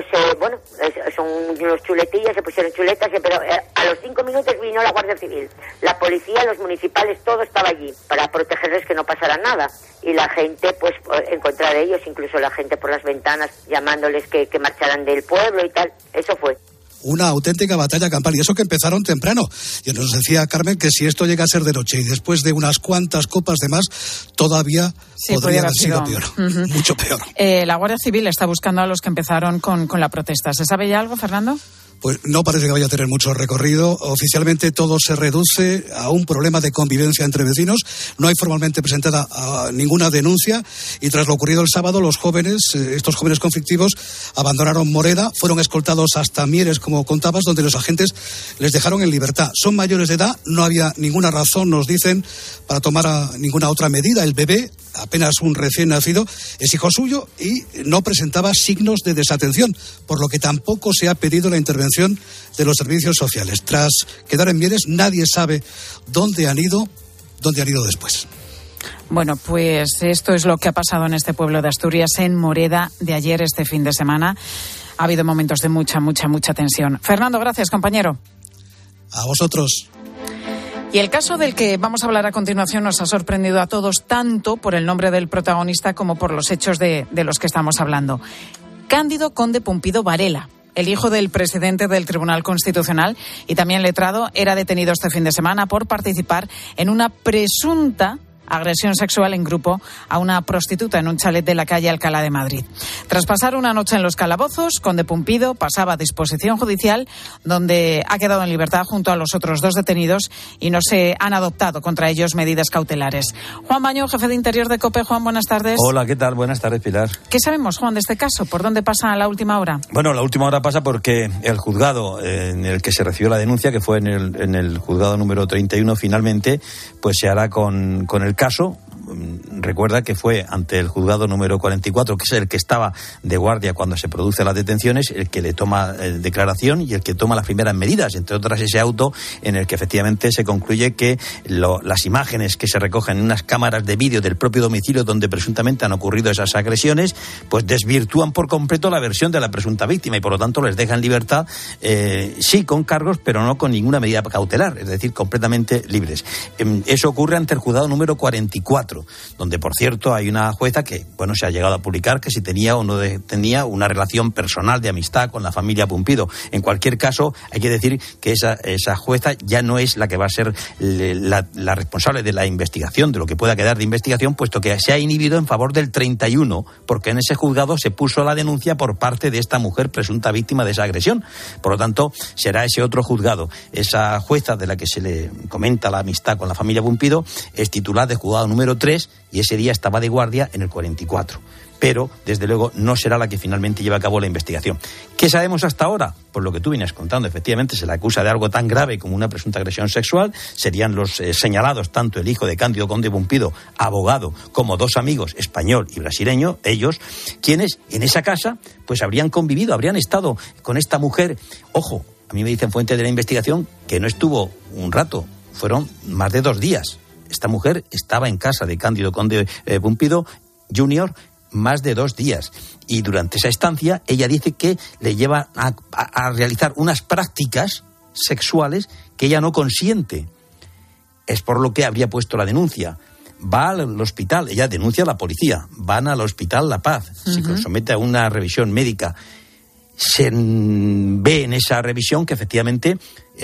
son unos chuletillas, se pusieron chuletas, pero a los 5 minutos vino la Guardia Civil, la policía, los municipales, todo estaba allí para protegerles que no pasara nada. Y la gente, pues, en contra de ellos, incluso la gente por las ventanas llamándoles que marcharan del pueblo y tal, eso fue. Una auténtica batalla campal, y eso que empezaron temprano. Y nos decía Carmen que si esto llega a ser de noche y después de unas cuantas copas de más, todavía podría haber sido peor, mucho peor. La Guardia Civil está buscando a los que empezaron con la protesta. ¿Se sabe ya algo, Fernando? Pues no parece que vaya a tener mucho recorrido. Oficialmente todo se reduce a un problema de convivencia entre vecinos. No hay formalmente presentada ninguna denuncia. Y tras lo ocurrido el sábado, los jóvenes, estos jóvenes conflictivos, abandonaron Moreda, fueron escoltados hasta Mieres, como contabas, donde los agentes les dejaron en libertad. Son mayores de edad, no había ninguna razón, nos dicen, para tomar ninguna otra medida. El bebé, apenas un recién nacido, es hijo suyo y no presentaba signos de desatención, por lo que tampoco se ha pedido la intervención de los servicios sociales. Tras quedar en Mieres, nadie sabe dónde han ido después. Bueno, pues esto es lo que ha pasado en este pueblo de Asturias, en Moreda, de ayer, este fin de semana. Ha habido momentos de mucha tensión. Fernando, gracias, compañero. A vosotros. Y el caso del que vamos a hablar a continuación nos ha sorprendido a todos, tanto por el nombre del protagonista como por los hechos de los que estamos hablando. Cándido Conde Pumpido Varela, el hijo del presidente del Tribunal Constitucional y también letrado, era detenido este fin de semana por participar en una presunta agresión sexual en grupo a una prostituta en un chalet de la calle Alcalá de Madrid. Tras pasar una noche en los calabozos, Conde Pumpido pasaba a disposición judicial, donde ha quedado en libertad junto a los otros 2 detenidos y no se han adoptado contra ellos medidas cautelares. Juan Baño, jefe de Interior de COPE. Juan, buenas tardes. Hola, ¿qué tal? Buenas tardes, Pilar. ¿Qué sabemos, Juan, de este caso? ¿Por dónde pasa la última hora? Bueno, la última hora pasa porque el juzgado en el que se recibió la denuncia, que fue en el juzgado número 31, finalmente, pues se hará con el caso. Recuerda que fue ante el juzgado número 44, que es el que estaba de guardia cuando se producen las detenciones, el que le toma declaración y el que toma las primeras medidas, entre otras ese auto en el que efectivamente se concluye que las imágenes que se recogen en unas cámaras de vídeo del propio domicilio donde presuntamente han ocurrido esas agresiones, pues desvirtúan por completo la versión de la presunta víctima y por lo tanto les dejan libertad, sí con cargos, pero no con ninguna medida cautelar, es decir, completamente libres. Eso ocurre ante el juzgado número 44, donde, por cierto, hay una jueza que, se ha llegado a publicar que si tenía o no tenía una relación personal de amistad con la familia Pumpido. En cualquier caso, hay que decir que esa jueza ya no es la que va a ser la responsable de la investigación, de lo que pueda quedar de investigación, puesto que se ha inhibido en favor del 31, porque en ese juzgado se puso la denuncia por parte de esta mujer presunta víctima de esa agresión. Por lo tanto, será ese otro juzgado. Esa jueza de la que se le comenta la amistad con la familia Pumpido es titular de juzgado número 3 y ese día estaba de guardia en el 44. Pero, desde luego, no será la que finalmente lleve a cabo la investigación. ¿Qué sabemos hasta ahora? Por lo que tú vienes contando, efectivamente, se le acusa de algo tan grave como una presunta agresión sexual. Serían los señalados tanto el hijo de Cándido Conde Pumpido, abogado, como 2 amigos, español y brasileño, ellos, quienes en esa casa pues habrían convivido, habrían estado con esta mujer. Ojo, a mí me dicen fuentes de la investigación que no estuvo un rato, fueron más de 2 días. Esta mujer estaba en casa de Cándido Conde Pumpido Jr. más de 2 días. Y durante esa estancia, ella dice que le lleva a realizar unas prácticas sexuales que ella no consiente. Es por lo que habría puesto la denuncia. Va al hospital, ella denuncia a la policía, van al hospital La Paz, se somete a una revisión médica. Se ve en esa revisión que efectivamente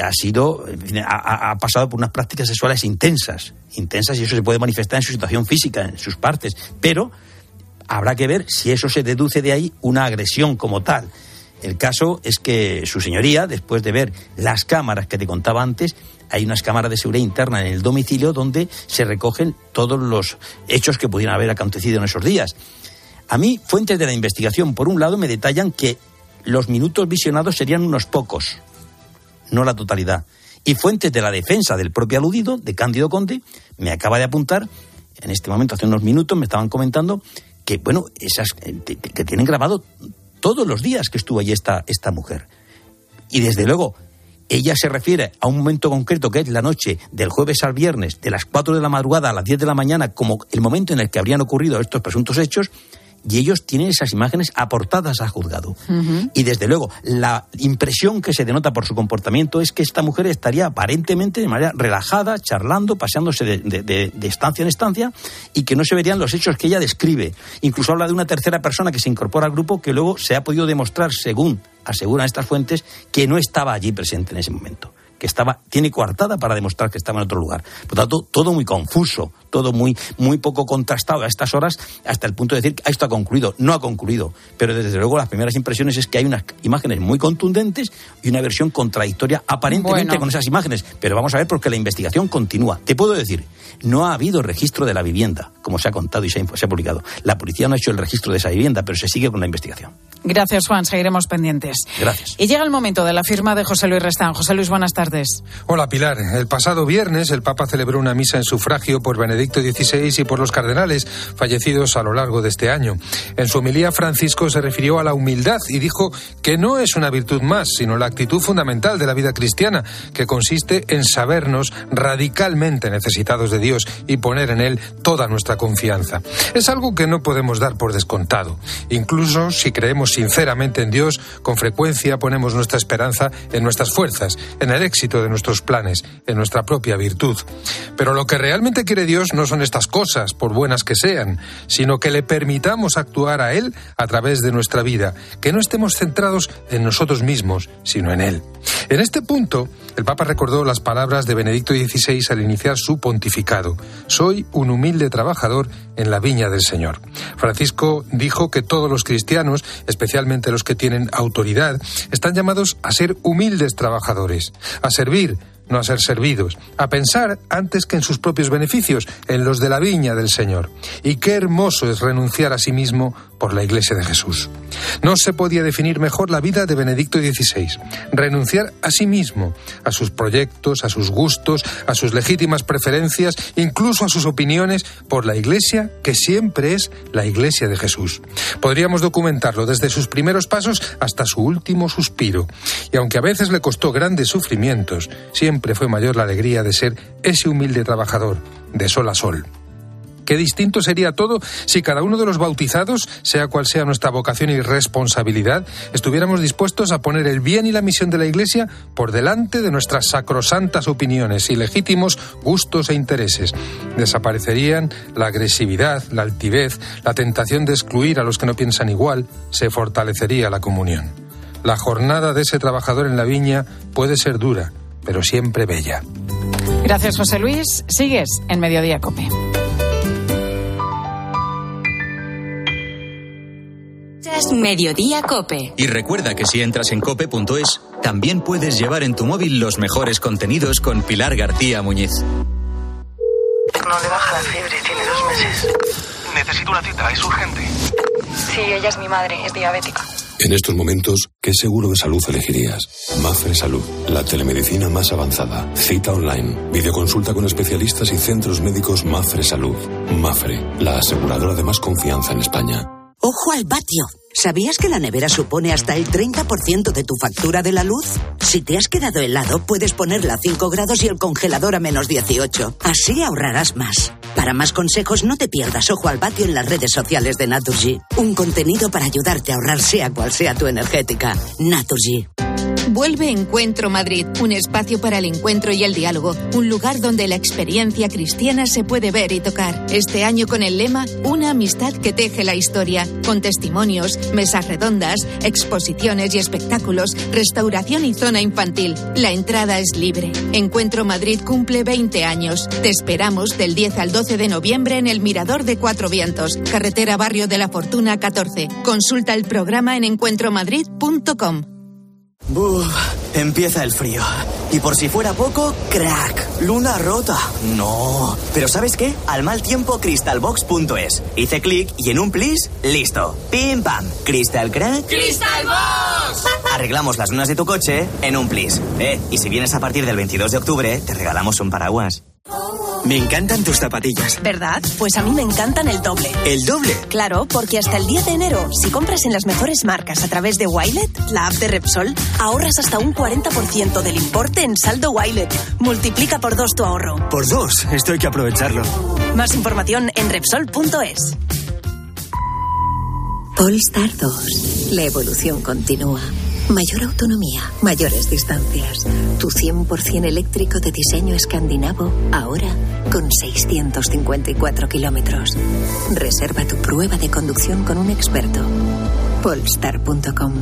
ha pasado por unas prácticas sexuales intensas y eso se puede manifestar en su situación física, en sus partes, pero habrá que ver si eso se deduce de ahí una agresión como tal. El caso es que su señoría, después de ver las cámaras que te contaba antes, hay unas cámaras de seguridad interna en el domicilio donde se recogen todos los hechos que pudieran haber acontecido en esos días. A mí, fuentes de la investigación, por un lado, me detallan que los minutos visionados serían unos pocos, no la totalidad. Y fuentes de la defensa del propio aludido, de Cándido Conde, me acaba de apuntar, en este momento, hace unos minutos, me estaban comentando que, que tienen grabado todos los días que estuvo allí esta mujer. Y desde luego, ella se refiere a un momento concreto que es la noche del jueves al viernes, de las 4 de la madrugada a las 10 de la mañana, como el momento en el que habrían ocurrido estos presuntos hechos. y ellos tienen esas imágenes aportadas al juzgado. Y desde luego, la impresión que se denota por su comportamiento es que esta mujer estaría aparentemente de manera relajada, charlando, paseándose de estancia en estancia, y que no se verían los hechos que ella describe. Incluso habla de una tercera persona que se incorpora al grupo, que luego se ha podido demostrar, según aseguran estas fuentes, que no estaba allí presente en ese momento, que tiene coartada para demostrar que estaba en otro lugar. Por lo tanto, todo muy confuso, todo muy poco contrastado a estas horas, hasta el punto de decir que esto ha concluido. No ha concluido, pero desde luego las primeras impresiones es que hay unas imágenes muy contundentes y una versión contradictoria aparentemente con esas imágenes. Pero vamos a ver, porque la investigación continúa. Te puedo decir, no ha habido registro de la vivienda, como se ha contado y se ha publicado. La policía no ha hecho el registro de esa vivienda, pero se sigue con la investigación. Gracias, Juan. Seguiremos pendientes. Gracias. Y llega el momento de la firma de José Luis Restán. José Luis, buenas tardes. Hola, Pilar. El pasado viernes el Papa celebró una misa en sufragio por Benedicto XVI y por los cardenales fallecidos a lo largo de este año. En su homilía, Francisco se refirió a la humildad y dijo que no es una virtud más, sino la actitud fundamental de la vida cristiana, que consiste en sabernos radicalmente necesitados de Dios y poner en Él toda nuestra confianza. Es algo que no podemos dar por descontado. Incluso si creemos sinceramente en Dios, con frecuencia ponemos nuestra esperanza en nuestras fuerzas, en el éxito de nuestros planes, en nuestra propia virtud. Pero lo que realmente quiere Dios no son estas cosas, por buenas que sean, sino que le permitamos actuar a Él a través de nuestra vida, que no estemos centrados en nosotros mismos, sino en Él. En este punto, el Papa recordó las palabras de Benedicto XVI al iniciar su pontificado: soy un humilde trabajador en la viña del Señor. Francisco dijo que todos los cristianos, especialmente los que tienen autoridad, están llamados a ser humildes trabajadores, a servir, no a ser servidos, a pensar antes que en sus propios beneficios, en los de la viña del Señor. Y qué hermoso es renunciar a sí mismo por la Iglesia de Jesús. No se podía definir mejor la vida de Benedicto XVI. Renunciar a sí mismo, a sus proyectos, a sus gustos, a sus legítimas preferencias, incluso a sus opiniones, por la Iglesia que siempre es la Iglesia de Jesús. Podríamos documentarlo desde sus primeros pasos hasta su último suspiro. Y aunque a veces le costó grandes sufrimientos, siempre fue mayor la alegría de ser ese humilde trabajador, de sol a sol. Qué distinto sería todo si cada uno de los bautizados, sea cual sea nuestra vocación y responsabilidad, estuviéramos dispuestos a poner el bien y la misión de la Iglesia por delante de nuestras sacrosantas opiniones y legítimos gustos e intereses. Desaparecerían la agresividad, la altivez, la tentación de excluir a los que no piensan igual, se fortalecería la comunión. La jornada de ese trabajador en la viña puede ser dura, pero siempre bella. Gracias, José Luis. Sigues en Mediodía COPE. Mediodía COPE. Y recuerda que si entras en cope.es, también puedes llevar en tu móvil los mejores contenidos con Pilar García Muñiz. No le baja la fiebre, tiene 2 meses. Necesito una cita, es urgente. Sí, ella es mi madre, es diabética. En estos momentos, ¿qué seguro de salud elegirías? Mafre Salud, la telemedicina más avanzada. Cita online, videoconsulta con especialistas y centros médicos Mafre Salud. Mafre, la aseguradora de más confianza en España. ¡Ojo al vatio! ¿Sabías que la nevera supone hasta el 30% de tu factura de la luz? Si te has quedado helado, puedes ponerla a 5 grados y el congelador a menos 18. Así ahorrarás más. Para más consejos, no te pierdas Ojo al Vatio en las redes sociales de Naturgy. Un contenido para ayudarte a ahorrar sea cual sea tu energética. Naturgy. Vuelve Encuentro Madrid, un espacio para el encuentro y el diálogo, un lugar donde la experiencia cristiana se puede ver y tocar. Este año con el lema Una amistad que teje la historia, con testimonios, mesas redondas, exposiciones y espectáculos, restauración y zona infantil. La entrada es libre. Encuentro Madrid cumple 20 años. Te esperamos del 10 al 12 de noviembre en el Mirador de Cuatro Vientos, carretera Barrio de la Fortuna 14. Consulta el programa en encuentromadrid.com. Buf, empieza el frío. Y por si fuera poco, crack, luna rota. No. Pero ¿sabes qué? Al mal tiempo, crystalbox.es. Hice clic y en un plis, listo. Pim pam. Crystal crack. ¡Crystalbox! Arreglamos las lunas de tu coche en un plis. Y si vienes a partir del 22 de octubre, te regalamos un paraguas. Me encantan tus zapatillas. ¿Verdad? Pues a mí me encantan el doble. ¿El doble? Claro, porque hasta el 10 de enero, si compras en las mejores marcas a través de Wilet, la app de Repsol, ahorras hasta un 40% del importe en saldo Wilet. Multiplica por 2 tu ahorro. Por 2, esto hay que aprovecharlo. Más información en Repsol.es. Polestar 2. La evolución continúa. Mayor autonomía, mayores distancias. Tu 100% eléctrico de diseño escandinavo, ahora con 654 kilómetros. Reserva tu prueba de conducción con un experto. Polestar.com.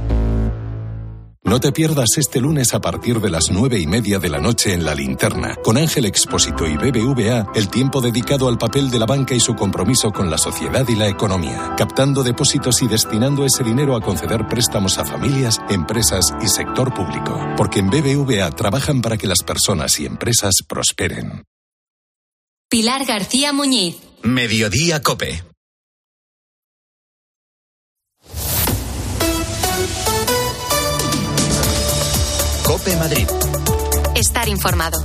No te pierdas este lunes a partir de las 9:30 de la noche en La Linterna, con Ángel Expósito y BBVA, el tiempo dedicado al papel de la banca y su compromiso con la sociedad y la economía, captando depósitos y destinando ese dinero a conceder préstamos a familias, empresas y sector público. Porque en BBVA trabajan para que las personas y empresas prosperen. Pilar García Muñiz. Mediodía COPE. COPE Madrid. Estar informado.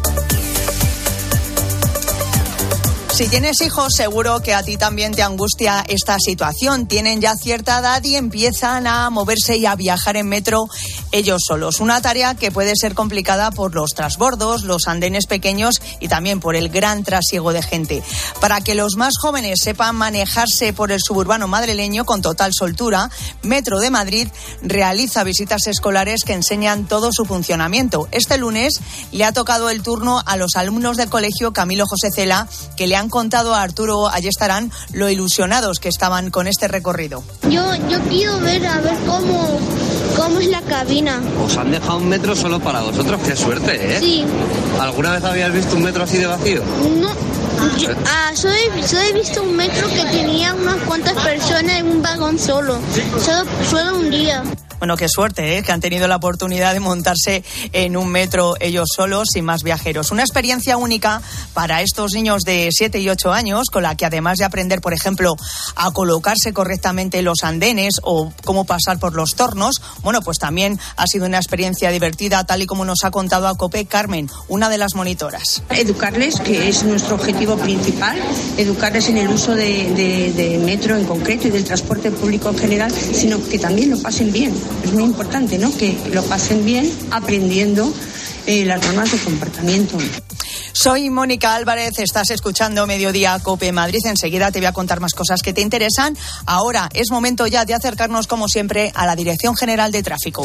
Si tienes hijos, seguro que a ti también te angustia esta situación. Tienen ya cierta edad y empiezan a moverse y a viajar en metro ellos solos. Una tarea que puede ser complicada por los transbordos, los andenes pequeños y también por el gran trasiego de gente. Para que los más jóvenes sepan manejarse por el suburbano madrileño con total soltura, Metro de Madrid realiza visitas escolares que enseñan todo su funcionamiento. Este lunes le ha tocado el turno a los alumnos del colegio Camilo José Cela, que le han contado a Arturo Ayestarán lo ilusionados que estaban con este recorrido. Yo quiero ver cómo es la cabina. Os han dejado un metro solo para vosotros, qué suerte, ¿eh? Sí. ¿Alguna vez habías visto un metro así de vacío? No. Solo he visto un metro que tenía unas cuantas personas en un vagón solo. Solo un día. Bueno, qué suerte, que han tenido la oportunidad de montarse en un metro ellos solos, sin más viajeros. Una experiencia única para estos niños de 7 y 8 años, con la que además de aprender, por ejemplo, a colocarse correctamente en los andenes o cómo pasar por los tornos, bueno, pues también ha sido una experiencia divertida, tal y como nos ha contado a COPE Carmen, una de las monitoras. Educarles, que es nuestro objetivo principal, educarles en el uso de metro en concreto y del transporte público en general, sino que también lo pasen bien. Es muy importante, ¿no?, que lo pasen bien aprendiendo las normas de comportamiento. Soy Mónica Álvarez, estás escuchando Mediodía COPE Madrid. Enseguida te voy a contar más cosas que te interesan. Ahora es momento ya de acercarnos, como siempre, a la Dirección General de Tráfico.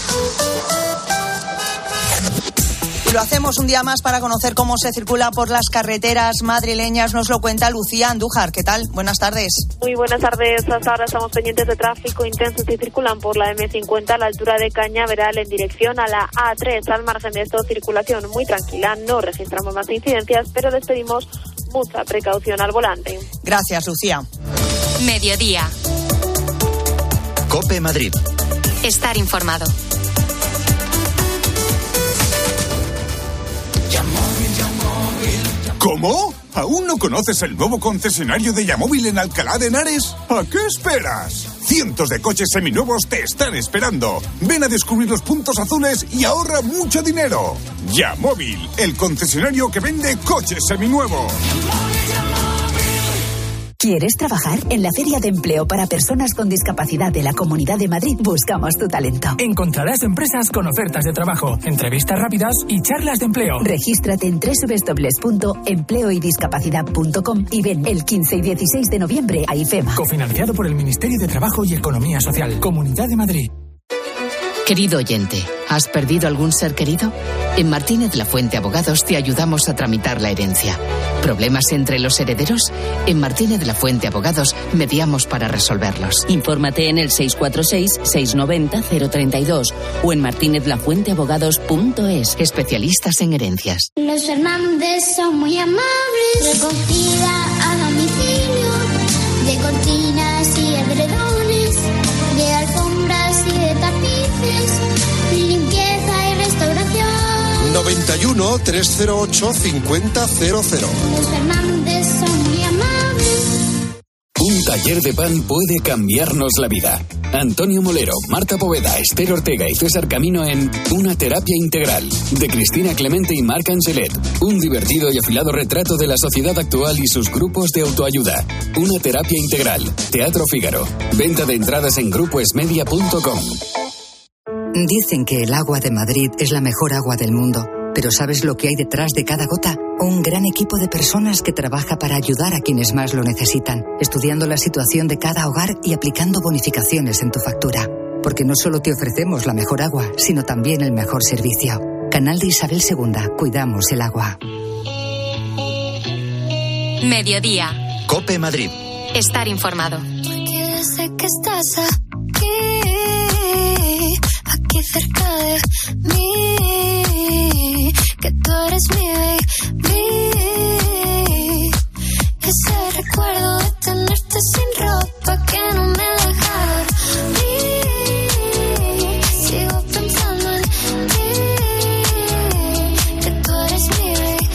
Lo hacemos un día más para conocer cómo se circula por las carreteras madrileñas. Nos lo cuenta Lucía Andújar. ¿Qué tal? Buenas tardes. Muy buenas tardes. Hasta ahora estamos pendientes de tráfico intenso que circulan por la M50 a la altura de Cañaveral en dirección a la A3. Al margen de esto, circulación muy tranquila. No registramos más incidencias, pero les pedimos mucha precaución al volante. Gracias, Lucía. Mediodía. COPE Madrid. Estar informado. ¿Cómo? ¿Aún no conoces el nuevo concesionario de Yamóvil en Alcalá de Henares? ¿A qué esperas? Cientos de coches seminuevos te están esperando. Ven a descubrir los puntos azules y ahorra mucho dinero. Yamóvil, el concesionario que vende coches seminuevos. ¿Quieres trabajar? En la Feria de Empleo para Personas con Discapacidad de la Comunidad de Madrid buscamos tu talento. Encontrarás empresas con ofertas de trabajo, entrevistas rápidas y charlas de empleo. Regístrate en www.empleoydiscapacidad.com y ven el 15 y 16 de noviembre a IFEMA. Cofinanciado por el Ministerio de Trabajo y Economía Social, Comunidad de Madrid. Querido oyente, ¿has perdido algún ser querido? En Martínez Lafuente Abogados te ayudamos a tramitar la herencia. ¿Problemas entre los herederos? En Martínez Lafuente Abogados mediamos para resolverlos. Infórmate en el 646-690-032 o en martinezlafuenteabogados.es. Especialistas en herencias. Los Fernández son muy amables. Recogida a domicilio de cortinas y edredones, de alfombras y de tapices, limpieza y restauración. 91 308 5000. Los Fernández son muy amables. Un taller de pan puede cambiarnos la vida. Antonio Molero, Marta Poveda, Esther Ortega y César Camino en Una terapia integral, de Cristina Clemente y Marc Angelet. Un divertido y afilado retrato de la sociedad actual y sus grupos de autoayuda. Una terapia integral. Teatro Fígaro. Venta de entradas en grupoesmedia.com. Dicen que el agua de Madrid es la mejor agua del mundo. Pero ¿sabes lo que hay detrás de cada gota? Un gran equipo de personas que trabaja para ayudar a quienes más lo necesitan, estudiando la situación de cada hogar y aplicando bonificaciones en tu factura. Porque no solo te ofrecemos la mejor agua, sino también el mejor servicio. Canal de Isabel II. Cuidamos el agua. Mediodía. COPE Madrid. Estar informado. Porque sé que estás aquí cerca de mí, que tú eres mi baby. Ese recuerdo de tenerte sin ropa que no me deja dormir. Sigo pensando en ti, que tú eres mi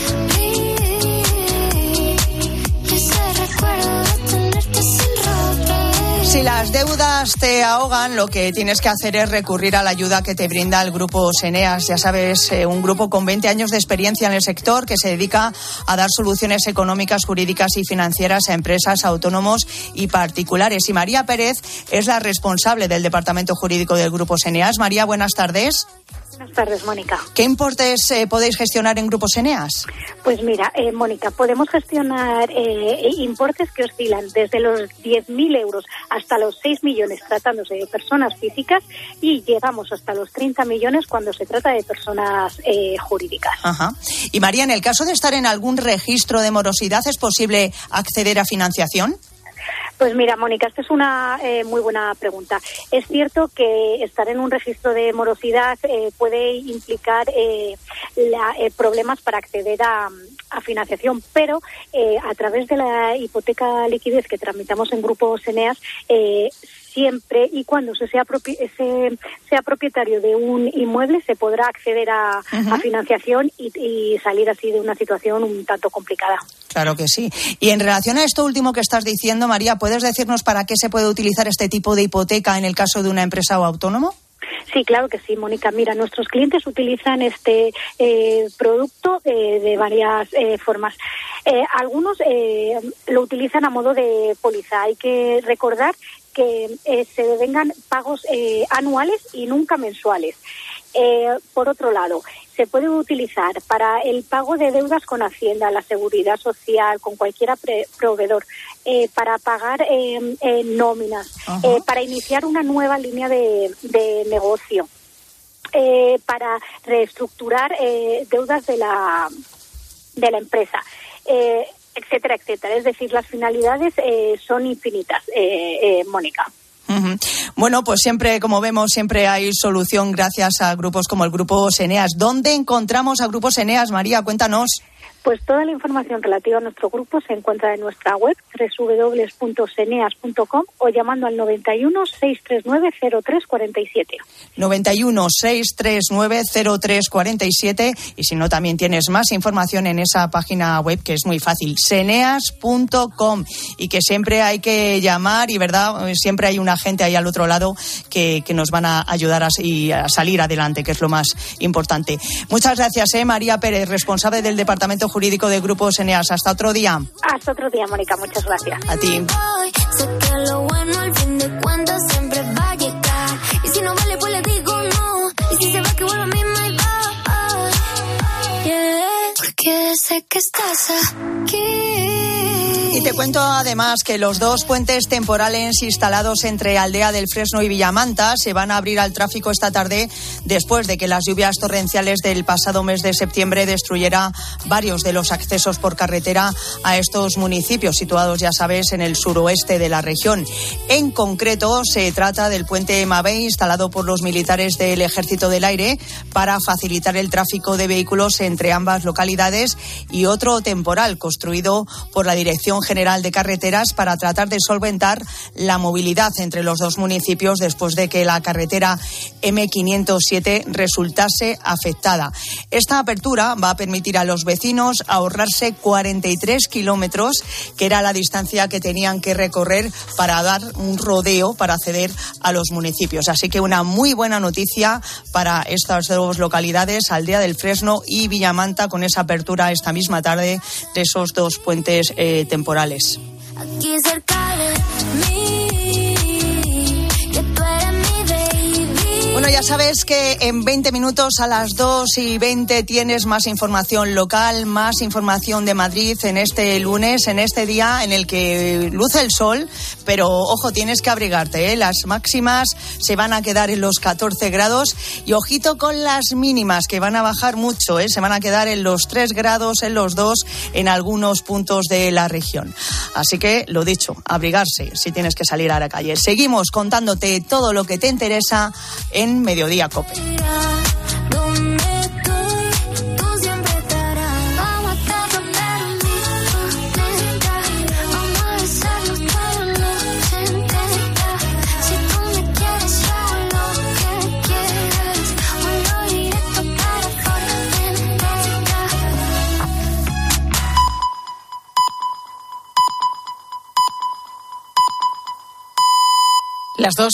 baby. Ese recuerdo de tenerte sin ropa. Si las deudas te ahogan, lo que tienes que hacer es recurrir a la ayuda que te brinda el Grupo Seneas. Ya sabes, un grupo con 20 años de experiencia en el sector que se dedica a dar soluciones económicas, jurídicas y financieras a empresas, autónomos y particulares. Y María Pérez es la responsable del Departamento Jurídico del Grupo Seneas. María, buenas tardes. Buenas tardes, Mónica. ¿Qué importes podéis gestionar en Grupo Seneas? Pues mira, Mónica, podemos gestionar importes que oscilan desde los 10.000 euros hasta los 6 millones tratándose de personas físicas y llegamos hasta los 30 millones cuando se trata de personas jurídicas. Ajá. Y María, en el caso de estar en algún registro de morosidad, ¿es posible acceder a financiación? Pues mira, Mónica, esta es una muy buena pregunta. Es cierto que estar en un registro de morosidad puede implicar problemas para acceder a financiación, pero a través de la hipoteca liquidez que tramitamos en Grupo Seneas, siempre y cuando se sea propietario de un inmueble se podrá acceder a financiación y salir así de una situación un tanto complicada. Claro que sí. Y en relación a esto último que estás diciendo, María, ¿puedes decirnos para qué se puede utilizar este tipo de hipoteca en el caso de una empresa o autónomo? Sí, claro que sí, Mónica. Mira, nuestros clientes utilizan este producto de varias formas. Algunos lo utilizan a modo de póliza. Hay que recordar que se devengan pagos anuales y nunca mensuales. Por otro lado, se puede utilizar para el pago de deudas con Hacienda, la Seguridad Social, con cualquier proveedor, para pagar nóminas, para iniciar una nueva línea de negocio, para reestructurar deudas de la empresa, etcétera, etcétera. Es decir, las finalidades son infinitas, Mónica. Bueno, pues siempre, como vemos, siempre hay solución gracias a grupos como el Grupo Seneas. ¿Dónde encontramos a Grupo Seneas, María? Cuéntanos. Pues toda la información relativa a nuestro grupo se encuentra en nuestra web www.seneas.com o llamando al 91 639 0347. 91 639 0347 y si no también tienes más información en esa página web que es muy fácil, seneas.com, y que siempre hay que llamar y verdad, siempre hay una gente ahí al otro lado que nos van a ayudar a salir adelante, que es lo más importante. Muchas gracias, María Pérez, responsable del Departamento Jurídico del Grupo Seneas. Hasta otro día. Hasta otro día, Mónica. Muchas gracias. A ti. Sé que lo bueno al fin de cuentas siempre va a llegar. Y si no vale, pues le digo no. Y si se va, que vuelva a mí, my God. Yeah. Porque sé que estás aquí. Y te cuento además que los dos puentes temporales instalados entre Aldea del Fresno y Villamanta se van a abrir al tráfico esta tarde después de que las lluvias torrenciales del pasado mes de septiembre destruyera varios de los accesos por carretera a estos municipios situados, ya sabes, en el suroeste de la región. En concreto, se trata del puente Mabé instalado por los militares del Ejército del Aire para facilitar el tráfico de vehículos entre ambas localidades y otro temporal construido por la Dirección General de Carreteras para tratar de solventar la movilidad entre los dos municipios después de que la carretera M507 resultase afectada. Esta apertura va a permitir a los vecinos ahorrarse 43 kilómetros, que era la distancia que tenían que recorrer para dar un rodeo para acceder a los municipios. Así que una muy buena noticia para estas dos localidades, Aldea del Fresno y Villamanta, con esa apertura esta misma tarde de esos dos puentes temporales. Aquí cerca de mí, que tú eres mi baby. Bueno, ya sabes que en 20 minutos a las 2:20 tienes más información local, más información de Madrid en este lunes, en este día en el que luce el sol, pero ojo, tienes que abrigarte, ¿eh? Las máximas se van a quedar en los 14 grados y ojito con las mínimas que van a bajar mucho, ¿eh? Se van a quedar en los 3 grados, en los 2 en algunos puntos de la región. Así que, lo dicho, abrigarse si tienes que salir a la calle. Seguimos contándote todo lo que te interesa en Mediodía COPE. Las 2.